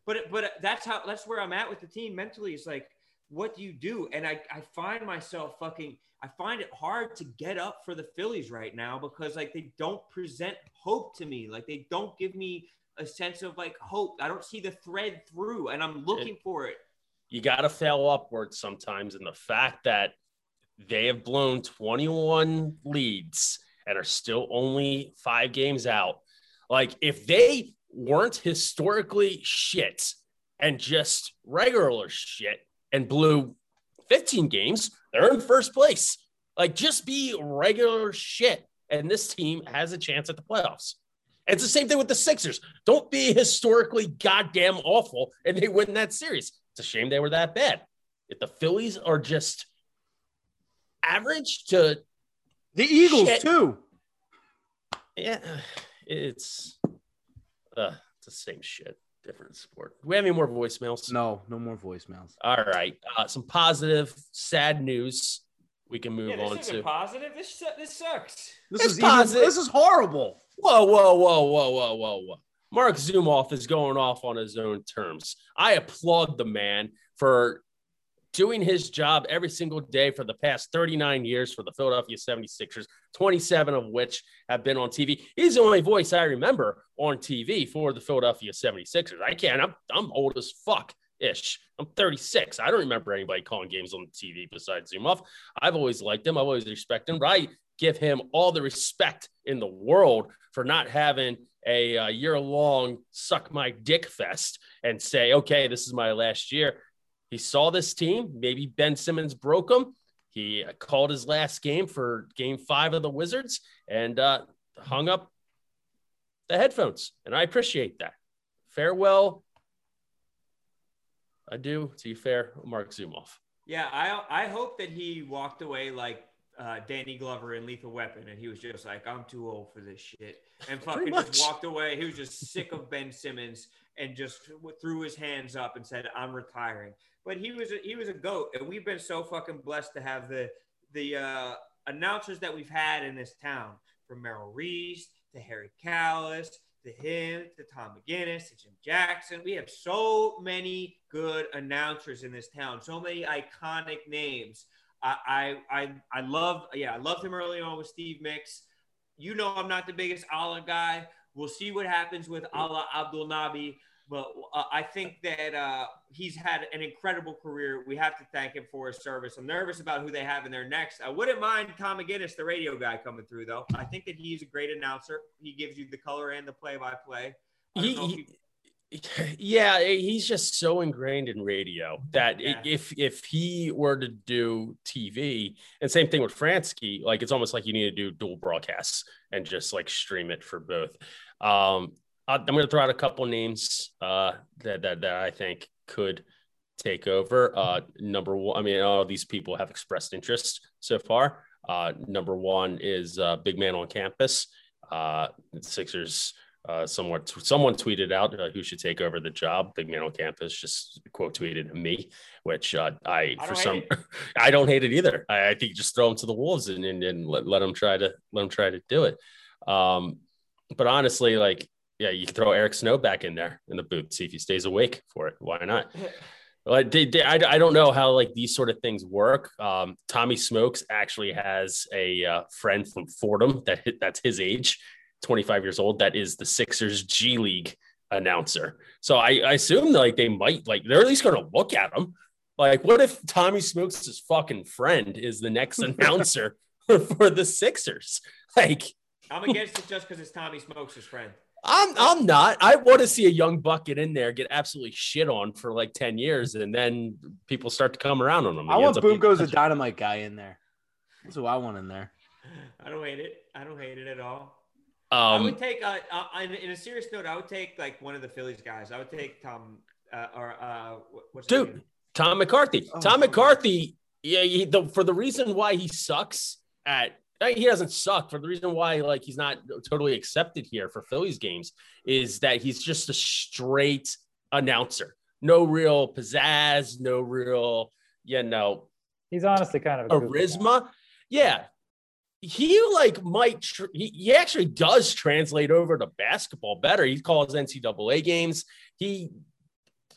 but but that's how that's where I'm at with the team mentally. It's like, what do you do? And I, I find myself fucking I find it hard to get up for the Phillies right now because like they don't present hope to me. Like they don't give me a sense of like hope. I don't see the thread through, and I'm looking it, for it. You got to fail upwards sometimes, and the fact that they have blown twenty-one leads and are still only five games out. Like, if they weren't historically shit and just regular shit and blew fifteen games, they're in first place. Like, just be regular shit, and this team has a chance at the playoffs. And it's the same thing with the Sixers. Don't be historically goddamn awful, and they win that series. It's a shame they were that bad. If the Phillies are just average to the Eagles shit, too. Yeah, it's uh, it's the same shit, different sport. Do we have any more voicemails? No, no more voicemails. All right, uh, some positive, sad news. We can move yeah, this on isn't to positive. This su- this sucks. This it's is positive. Even, this is horrible. Whoa, whoa, whoa, whoa, whoa, whoa, whoa! Mark Zumoff is going off on his own terms. I applaud the man for doing his job every single day for the past thirty-nine years for the Philadelphia seventy-sixers, twenty-seven of which have been on T V. He's the only voice I remember on T V for the Philadelphia seventy-sixers. I can't. I'm, I'm old as fuck-ish. I'm thirty-six. I don't remember anybody calling games on T V besides Zumoff. I've always liked him. I've always respected him. But I give him all the respect in the world for not having a, a year-long suck-my-dick fest and say, okay, this is my last year. He saw this team. Maybe Ben Simmons broke him. He called his last game for game five of the Wizards and uh, hung up the headphones. And I appreciate that. Farewell. Adieu to you, fair Mark Zumoff. Yeah, I I hope that he walked away like uh, Danny Glover in Lethal Weapon, and he was just like, I'm too old for this shit. And fucking just walked away. He was just sick of Ben Simmons and just threw his hands up and said, I'm retiring. But he was a, he was a GOAT, and we've been so fucking blessed to have the the uh, announcers that we've had in this town, from Merrill Reese to Harry Callis to him to Tom McGinnis to Jim Jackson. We have so many good announcers in this town, so many iconic names. I I I, I love yeah I loved him early on with Steve Mix. You know I'm not the biggest Allah guy. We'll see what happens with Allah Abdul Nabi. But uh, I think that uh, he's had an incredible career. We have to thank him for his service. I'm nervous about who they have in there next. I wouldn't mind Tom McGinnis, the radio guy, coming through, though. I think that he's a great announcer. He gives you the color and the play-by-play. He, he, he, yeah, he's just so ingrained in radio that yeah. if if he were to do T V, and same thing with Fransky, like it's almost like you need to do dual broadcasts and just like stream it for both. Um, I'm going to throw out a couple names uh, that, that that I think could take over. Uh, number one, I mean, all these people have expressed interest so far. Uh, number one is uh, Big Man on Campus. Uh, the Sixers, uh, somewhat, someone tweeted out uh, who should take over the job. Big Man on Campus just quote tweeted me, which uh, I, I for some, I don't hate it either. I, I think just throw him to the wolves and, and, and let, let him try to let him try to do it. Um, but honestly, like, yeah, you can throw Eric Snow back in there in the booth, see if he stays awake for it. Why not? Like, they, they, I, I don't know how like these sort of things work. Um, Tommy Smokes actually has a uh, friend from Fordham that that's his age, twenty-five years old. That is the Sixers G League announcer. So I, I assume like they might like they're at least going to look at him. Like, what if Tommy Smokes' fucking friend is the next announcer for, for the Sixers? Like, I'm against it just because it's Tommy Smokes' friend. I'm I'm not. I want to see a young buck get in there, get absolutely shit on for like ten years, and then people start to come around on him. I want Boom Goes the Dynamite guy in there. That's who I want in there. I don't hate it. I don't hate it at all. Um, I would take, uh, uh, in a serious note, I would take like one of the Phillies guys. I would take Tom uh, or uh, what's dude, name? Tom McCarthy. Oh, Tom McCarthy. Yeah, he, the, for the reason why he sucks at. He doesn't suck for the reason why, like, he's not totally accepted here for Phillies games is that he's just a straight announcer. No real pizzazz, no real, you know. He's honestly kind of a charisma. Yeah. He, like, might, tr- he, he actually does translate over to basketball better. He calls N C double A games. He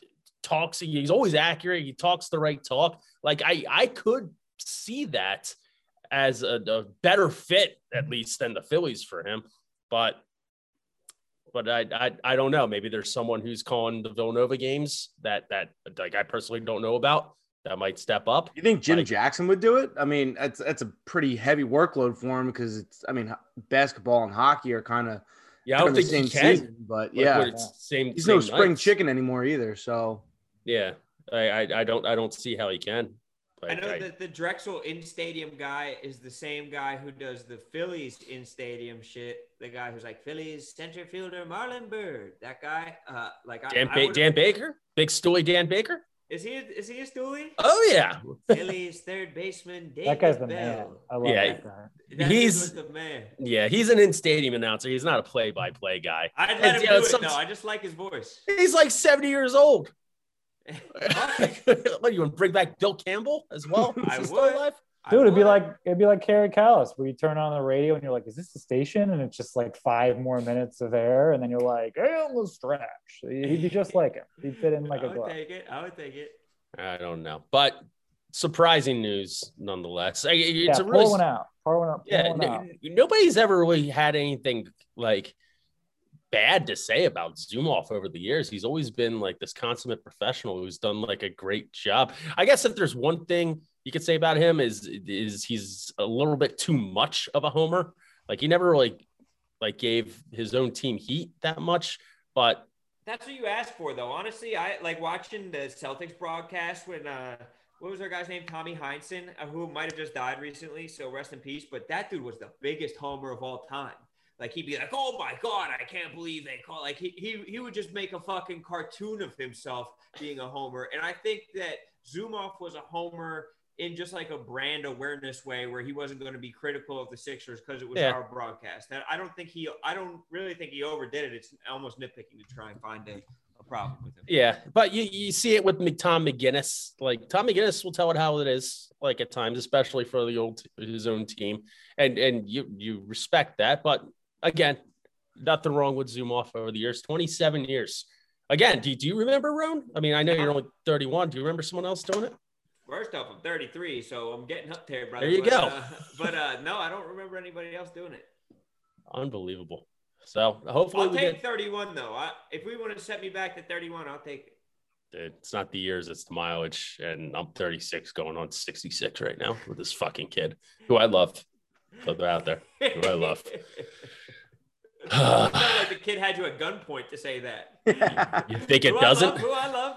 talks. He's always accurate. He talks the right talk. Like I, I could see that as a, a better fit, at least than the Phillies for him. But, but I, I, I don't know. Maybe there's someone who's calling the Villanova games that, that like I personally don't know about that might step up. You think Jim like, Jackson would do it? I mean, that's that's a pretty heavy workload for him because it's. I mean, basketball and hockey are kind of yeah. I don't think same he can, season, but like, yeah, it's same. he's same no spring nights. chicken anymore either. So yeah, I, I I don't I don't see how he can. I Like, know I, that the Drexel in-stadium guy is the same guy who does the Phillies in-stadium shit. The guy who's like, Phillies center fielder Marlon Byrd. That guy, uh, like Dan, I, ba- I Dan Baker, big stoolie Dan Baker. is he? A, is he a stoolie? Oh yeah, Phillies third baseman David That guy's the Bell. man. I love Yeah. that guy. That He's- dude was the man. yeah. He's an in-stadium announcer. He's not a play-by-play guy. I'd let And, him you know, do it some- though. I just like his voice. He's like seventy years old. Fuck. What, you want to bring back Bill Campbell as well? Is I he still would. alive? I Dude, it'd be would. like it'd be like Carrie Callis, where you turn on the radio and you're like, "Is this the station?" And it's just like five more minutes of air, and then you're like, "And the stretch." He'd be just like him. He'd fit in like I a would glove. take it. I would take it. I don't know, but surprising news nonetheless. I- It's Yeah, a really pour one out. Pour one out. Pour yeah. one out. n- nobody's ever really had anything like bad to say about Zumoff over the years. He's always been like this consummate professional who's done like a great job. I guess if there's one thing you could say about him is is he's a little bit too much of a homer. Like he never really like gave his own team heat that much, but That's what you asked for, though. Honestly, I like watching the Celtics broadcast when uh, what was our guy's name? Tommy Heinsohn, uh, who might have just died recently. So rest in peace. But that dude was the biggest homer of all time. Like he'd be like, "Oh my god, I can't believe they call." Like he he he would just make a fucking cartoon of himself being a homer. And I think that Zumoff was a homer in just like a brand awareness way, where he wasn't going to be critical of the Sixers because it was Yeah. our broadcast. And I don't think he, I don't really think he overdid it. It's almost nitpicking to try and find a, a problem with him. yeah, but you, you see it with Mc- Tom McGinnis. Like Tom McGinnis will tell it how it is, like at times, especially for the old his own team, and and you you respect that. But again, nothing wrong with Zumoff over the years. twenty-seven years. Again, do, do you remember Roan? I mean, I know you're only thirty-one. Do you remember someone else doing it? First off, I'm thirty-three, so I'm getting up there, brother. There you but, go. Uh, but uh, no, I don't remember anybody else doing it. Unbelievable. So hopefully I'll we take get. thirty-one though. I, if we want to set me back to thirty-one, I'll take it. Dude, it's not the years, it's the mileage. And I'm thirty-six going on sixty-six right now with this fucking kid who I love. So they're out there. Who I love. It sounded like the kid had you at gunpoint to say that. You think it Who I doesn't? love, who I love.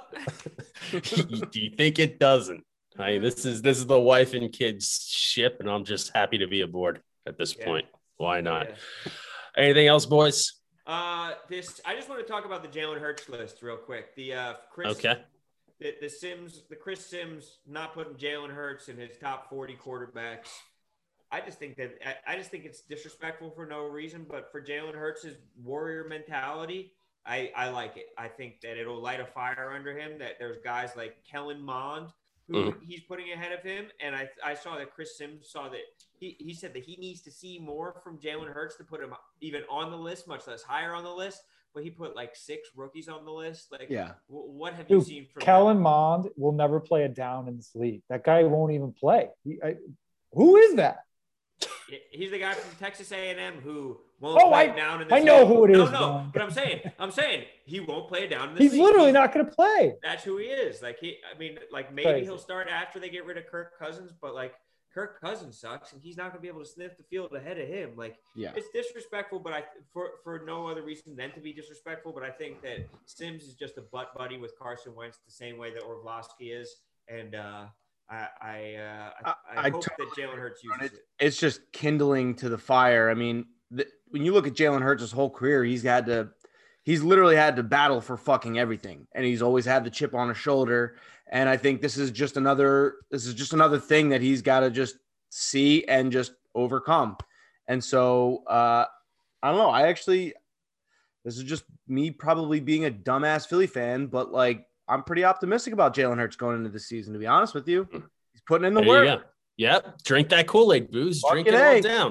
Do you think it doesn't? I mean, this is this is the wife and kids ship, and I'm just happy to be aboard at this Yeah. point. Why not? Yeah. Anything else, boys? Uh, this I just want to talk about the Jalen Hurts list real quick. The uh, Chris, Okay. the, the Sims, the Chris Sims not putting Jalen Hurts in his top forty quarterbacks. I just think that I, I just think it's disrespectful for no reason, but for Jalen Hurts' warrior mentality, I, I like it. I think that it'll light a fire under him. That there's guys like Kellen Mond who Mhm. he's putting ahead of him, and I I saw that Chris Sims saw that he, he said that he needs to see more from Jalen Hurts to put him even on the list, much less higher on the list. But he put like six rookies on the list. Like, Yeah. w- what have you Dude, seen from Kellen Mond will never play a down in this league. That guy won't even play. He, I, who is that? him? He's the guy from Texas A and M who won't Oh, play I- down in this I know league. who it no, is, No, John. but I'm saying, I'm saying he won't play down in this He's league. literally not going to play. That's who he is. Like he, I mean, like maybe Crazy. he'll start after they get rid of Kirk Cousins, but like Kirk Cousins sucks, and he's not going to be able to sniff the field ahead of him. Like Yeah. it's disrespectful, but I for for no other reason than to be disrespectful. But I think that Sims is just a butt buddy with Carson Wentz, the same way that Orlovsky is, and uh, I I, uh, I, I, I hope totally that Jalen Hurts uses it. It's just kindling to the fire. I mean, the, when you look at Jalen Hurts' whole career, he's had to, he's literally had to battle for fucking everything, and he's always had the chip on his shoulder. And I think this is just another, this is just another thing that he's got to just see and just overcome. And so, uh, I don't know. I actually, this is just me probably being a dumbass Philly fan, but like, I'm pretty optimistic about Jalen Hurts going into the season, to be honest with you. He's putting in the There work. you go. Yep. Drink that Kool-Aid, booze. Drink Fucking it all A. down.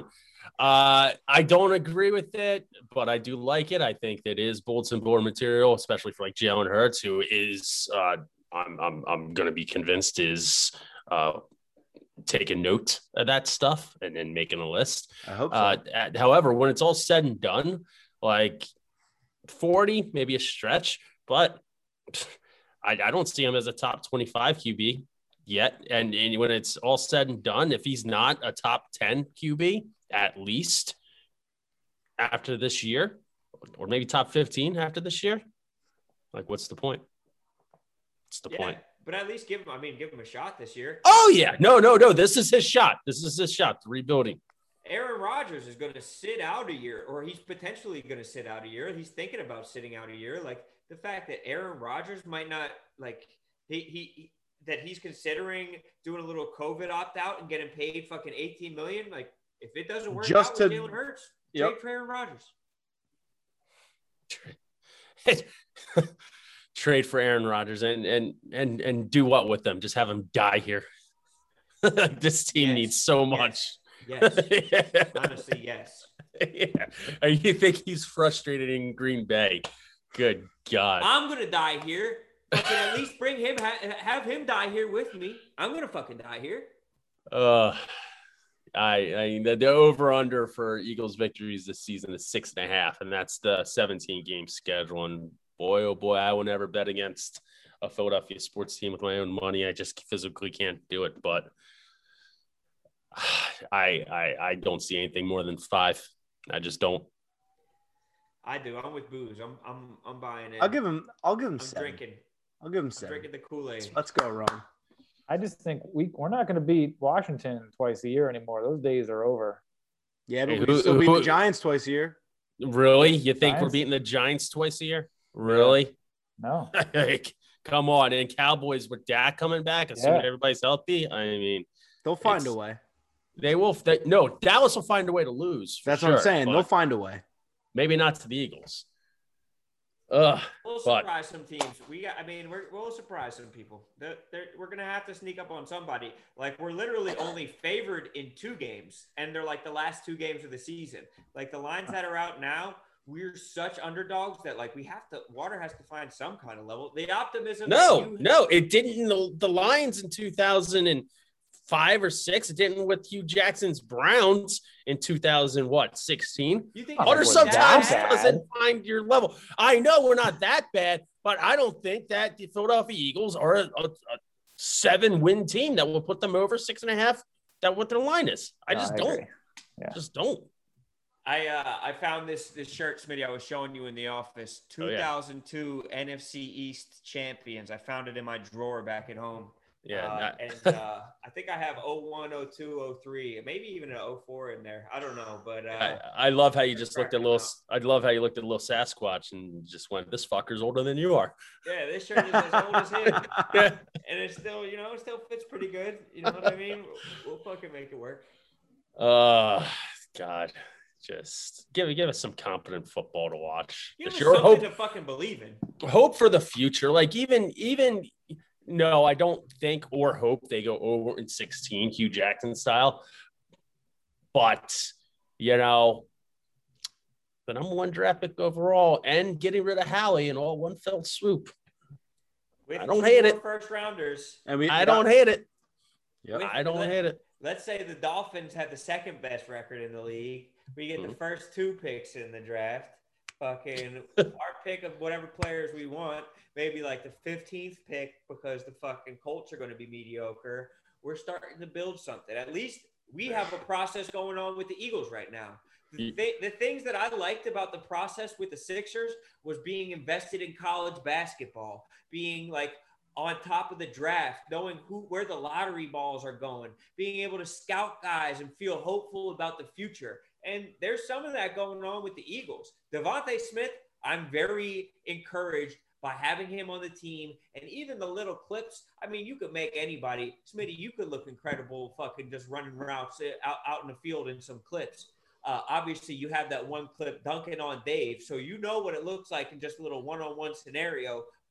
Uh, I don't agree with it, but I do like it. I think that is bulletin board material, especially for like Jalen Hurts, who is uh, I'm I'm I'm going to be convinced is uh, taking note of that stuff and then making a list. I hope so. Uh, however, when it's all said and done, like forty, maybe a stretch, but I, I don't see him as a top twenty-five Q B yet. And, and when it's all said and done, if he's not a top ten Q B, at least after this year, or maybe top fifteen after this year, like what's the point? What's the yeah, point? But at least give him, I mean, give him a shot this year. Oh, yeah. No, no, no. This is his shot. This is his shot, the rebuilding. Aaron Rodgers is going to sit out a year, or he's potentially going to sit out a year. He's thinking about sitting out a year. Like the fact that Aaron Rodgers might not, like, he, he, he that he's considering doing a little COVID opt out and getting paid fucking eighteen million dollars. Like, if it doesn't work Just out to, with Jalen Hurts, yep. trade for Aaron Rodgers. Trade for Aaron Rodgers and and and and do what with them? Just have him die here. This team Yes. needs so much. Yes. yes. Yeah. Honestly, yes. Yeah. You think he's frustrated in Green Bay? Good God. I'm going to die here. Fucking at least bring him, ha- have him die here with me. I'm going to fucking die here. Uh, I, I the, the over under for Eagles victories this season is six and a half, and that's the seventeen game schedule. And boy, oh boy, I will never bet against a Philadelphia sports team with my own money. I just physically can't do it. But I, I, I don't see anything more than five. I just don't. I do. I'm with Booze. I'm, I'm, I'm buying it. I'll give him. I'll give him I'm seven. drinking. I'll give him I'm seven. drinking the Kool-Aid. Let's go, Ron. I just think we we're not going to beat Washington twice a year anymore. Those days are over. Yeah, but Hey, we who- still beat who- the Giants twice a year. Really? You think we're Giants? beating the Giants twice a year? Really? No. Like, come on. And Cowboys with Dak coming back, assuming Yeah. everybody's healthy. I mean, They'll find It's- a way. they will. They, no, Dallas will find a way to lose. for That's sure, what I'm saying. but They'll find a way. maybe not to the Eagles. Ugh. We'll But- surprise some teams. We got, I mean, we're, we'll surprise some people. They're, they're, we're going to have to sneak up on somebody. Like, we're literally only favored in two games, and they're like the last two games of the season. Like, the lines that are out now, we're such underdogs that, like, we have to – Water has to find some kind of level. The optimism – No, that you, no, it didn't. The, the Lions in two thousand five or six, it didn't with Hugh Jackson's Browns in two thousand, what, sixteen? You think Oh, Water we're sometimes that bad. doesn't find your level. I know we're not that bad, but I don't think that the Philadelphia Eagles are a, a, a seven-win team that will put them over six and a half. That what their line is. I No, just I don't. agree. Yeah. Just don't. I uh, I found this this shirt, Smitty, I was showing you in the office. Oh, yeah. two thousand two N F C East champions. I found it in my drawer back at home. Yeah, Uh, not- and uh, I think I have oh one, oh two, oh three, maybe even an oh four in there. I don't know, but uh, I, I love how you just looked at cracking little. up. I love how you looked at little Sasquatch and just went, "This fucker's older than you are." yeah, this shirt is as old as him, Yeah. and it still, you know, it still fits pretty good. You know what I mean? We'll, we'll fucking make it work. Uh, God, just give give us some competent football to watch. Give This us year. something Hope to fucking believe in. hope for the future. Like even even no, I don't think or hope they go over in sixteen, Hugh Jackson style. But you know, the number one draft pick overall and getting rid of Howie in all one fell swoop. With I don't two hate more it. First rounders. And we, I don't hate it. Yep. With- I don't let- hate it. Let's say the Dolphins have the second best record in the league. We get the Mhm. first two picks in the draft. Fucking our pick of whatever players we want, maybe like the fifteenth pick because the fucking Colts are going to be mediocre. We're starting to build something. At least we have a process going on with the Eagles right now. The, th- the things that I liked about the process with the Sixers was being invested in college basketball, being like on top of the draft, knowing who where the lottery balls are going, being able to scout guys and feel hopeful about the future. And there's some of that going on with the Eagles. Devontae Smith, I'm very encouraged by having him on the team. And even the little clips, I mean, you could make anybody, Smitty, you could look incredible fucking just running routes out, out in the field in some clips. Uh, obviously, you have that one clip dunking on Dave, so you know what it looks like in just a little one-on-one scenario.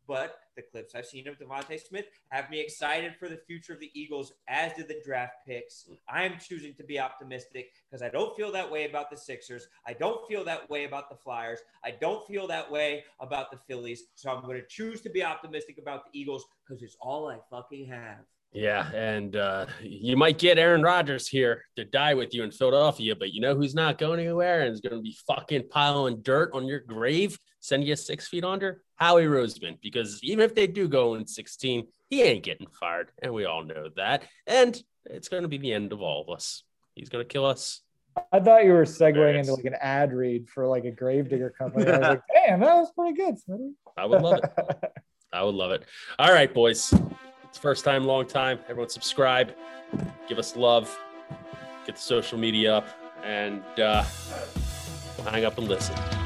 but the clips I've seen of Devontae Smith have me excited for the future of the Eagles, as did the draft picks. I am choosing to be optimistic because I don't feel that way about the Sixers. I don't feel that way about the Flyers. I don't feel that way about the Phillies. So I'm going to choose to be optimistic about the Eagles because it's all I fucking have. Yeah, and uh, you might get Aaron Rodgers here to die with you in Philadelphia, but you know who's not going anywhere and is going to be fucking piling dirt on your grave, send you six feet under? Howie Roseman, because even if they do go in sixteen, he ain't getting fired, and we all know that. And it's going to be the end of all of us. He's going to kill us. I thought you were segueing into like an ad read for like a gravedigger company. I was like, damn, that was pretty good, Smitty. I would love it. I would love it. All right, boys. It's first time, long time. Everyone subscribe, give us love, get the social media up, and uh, hang up and listen.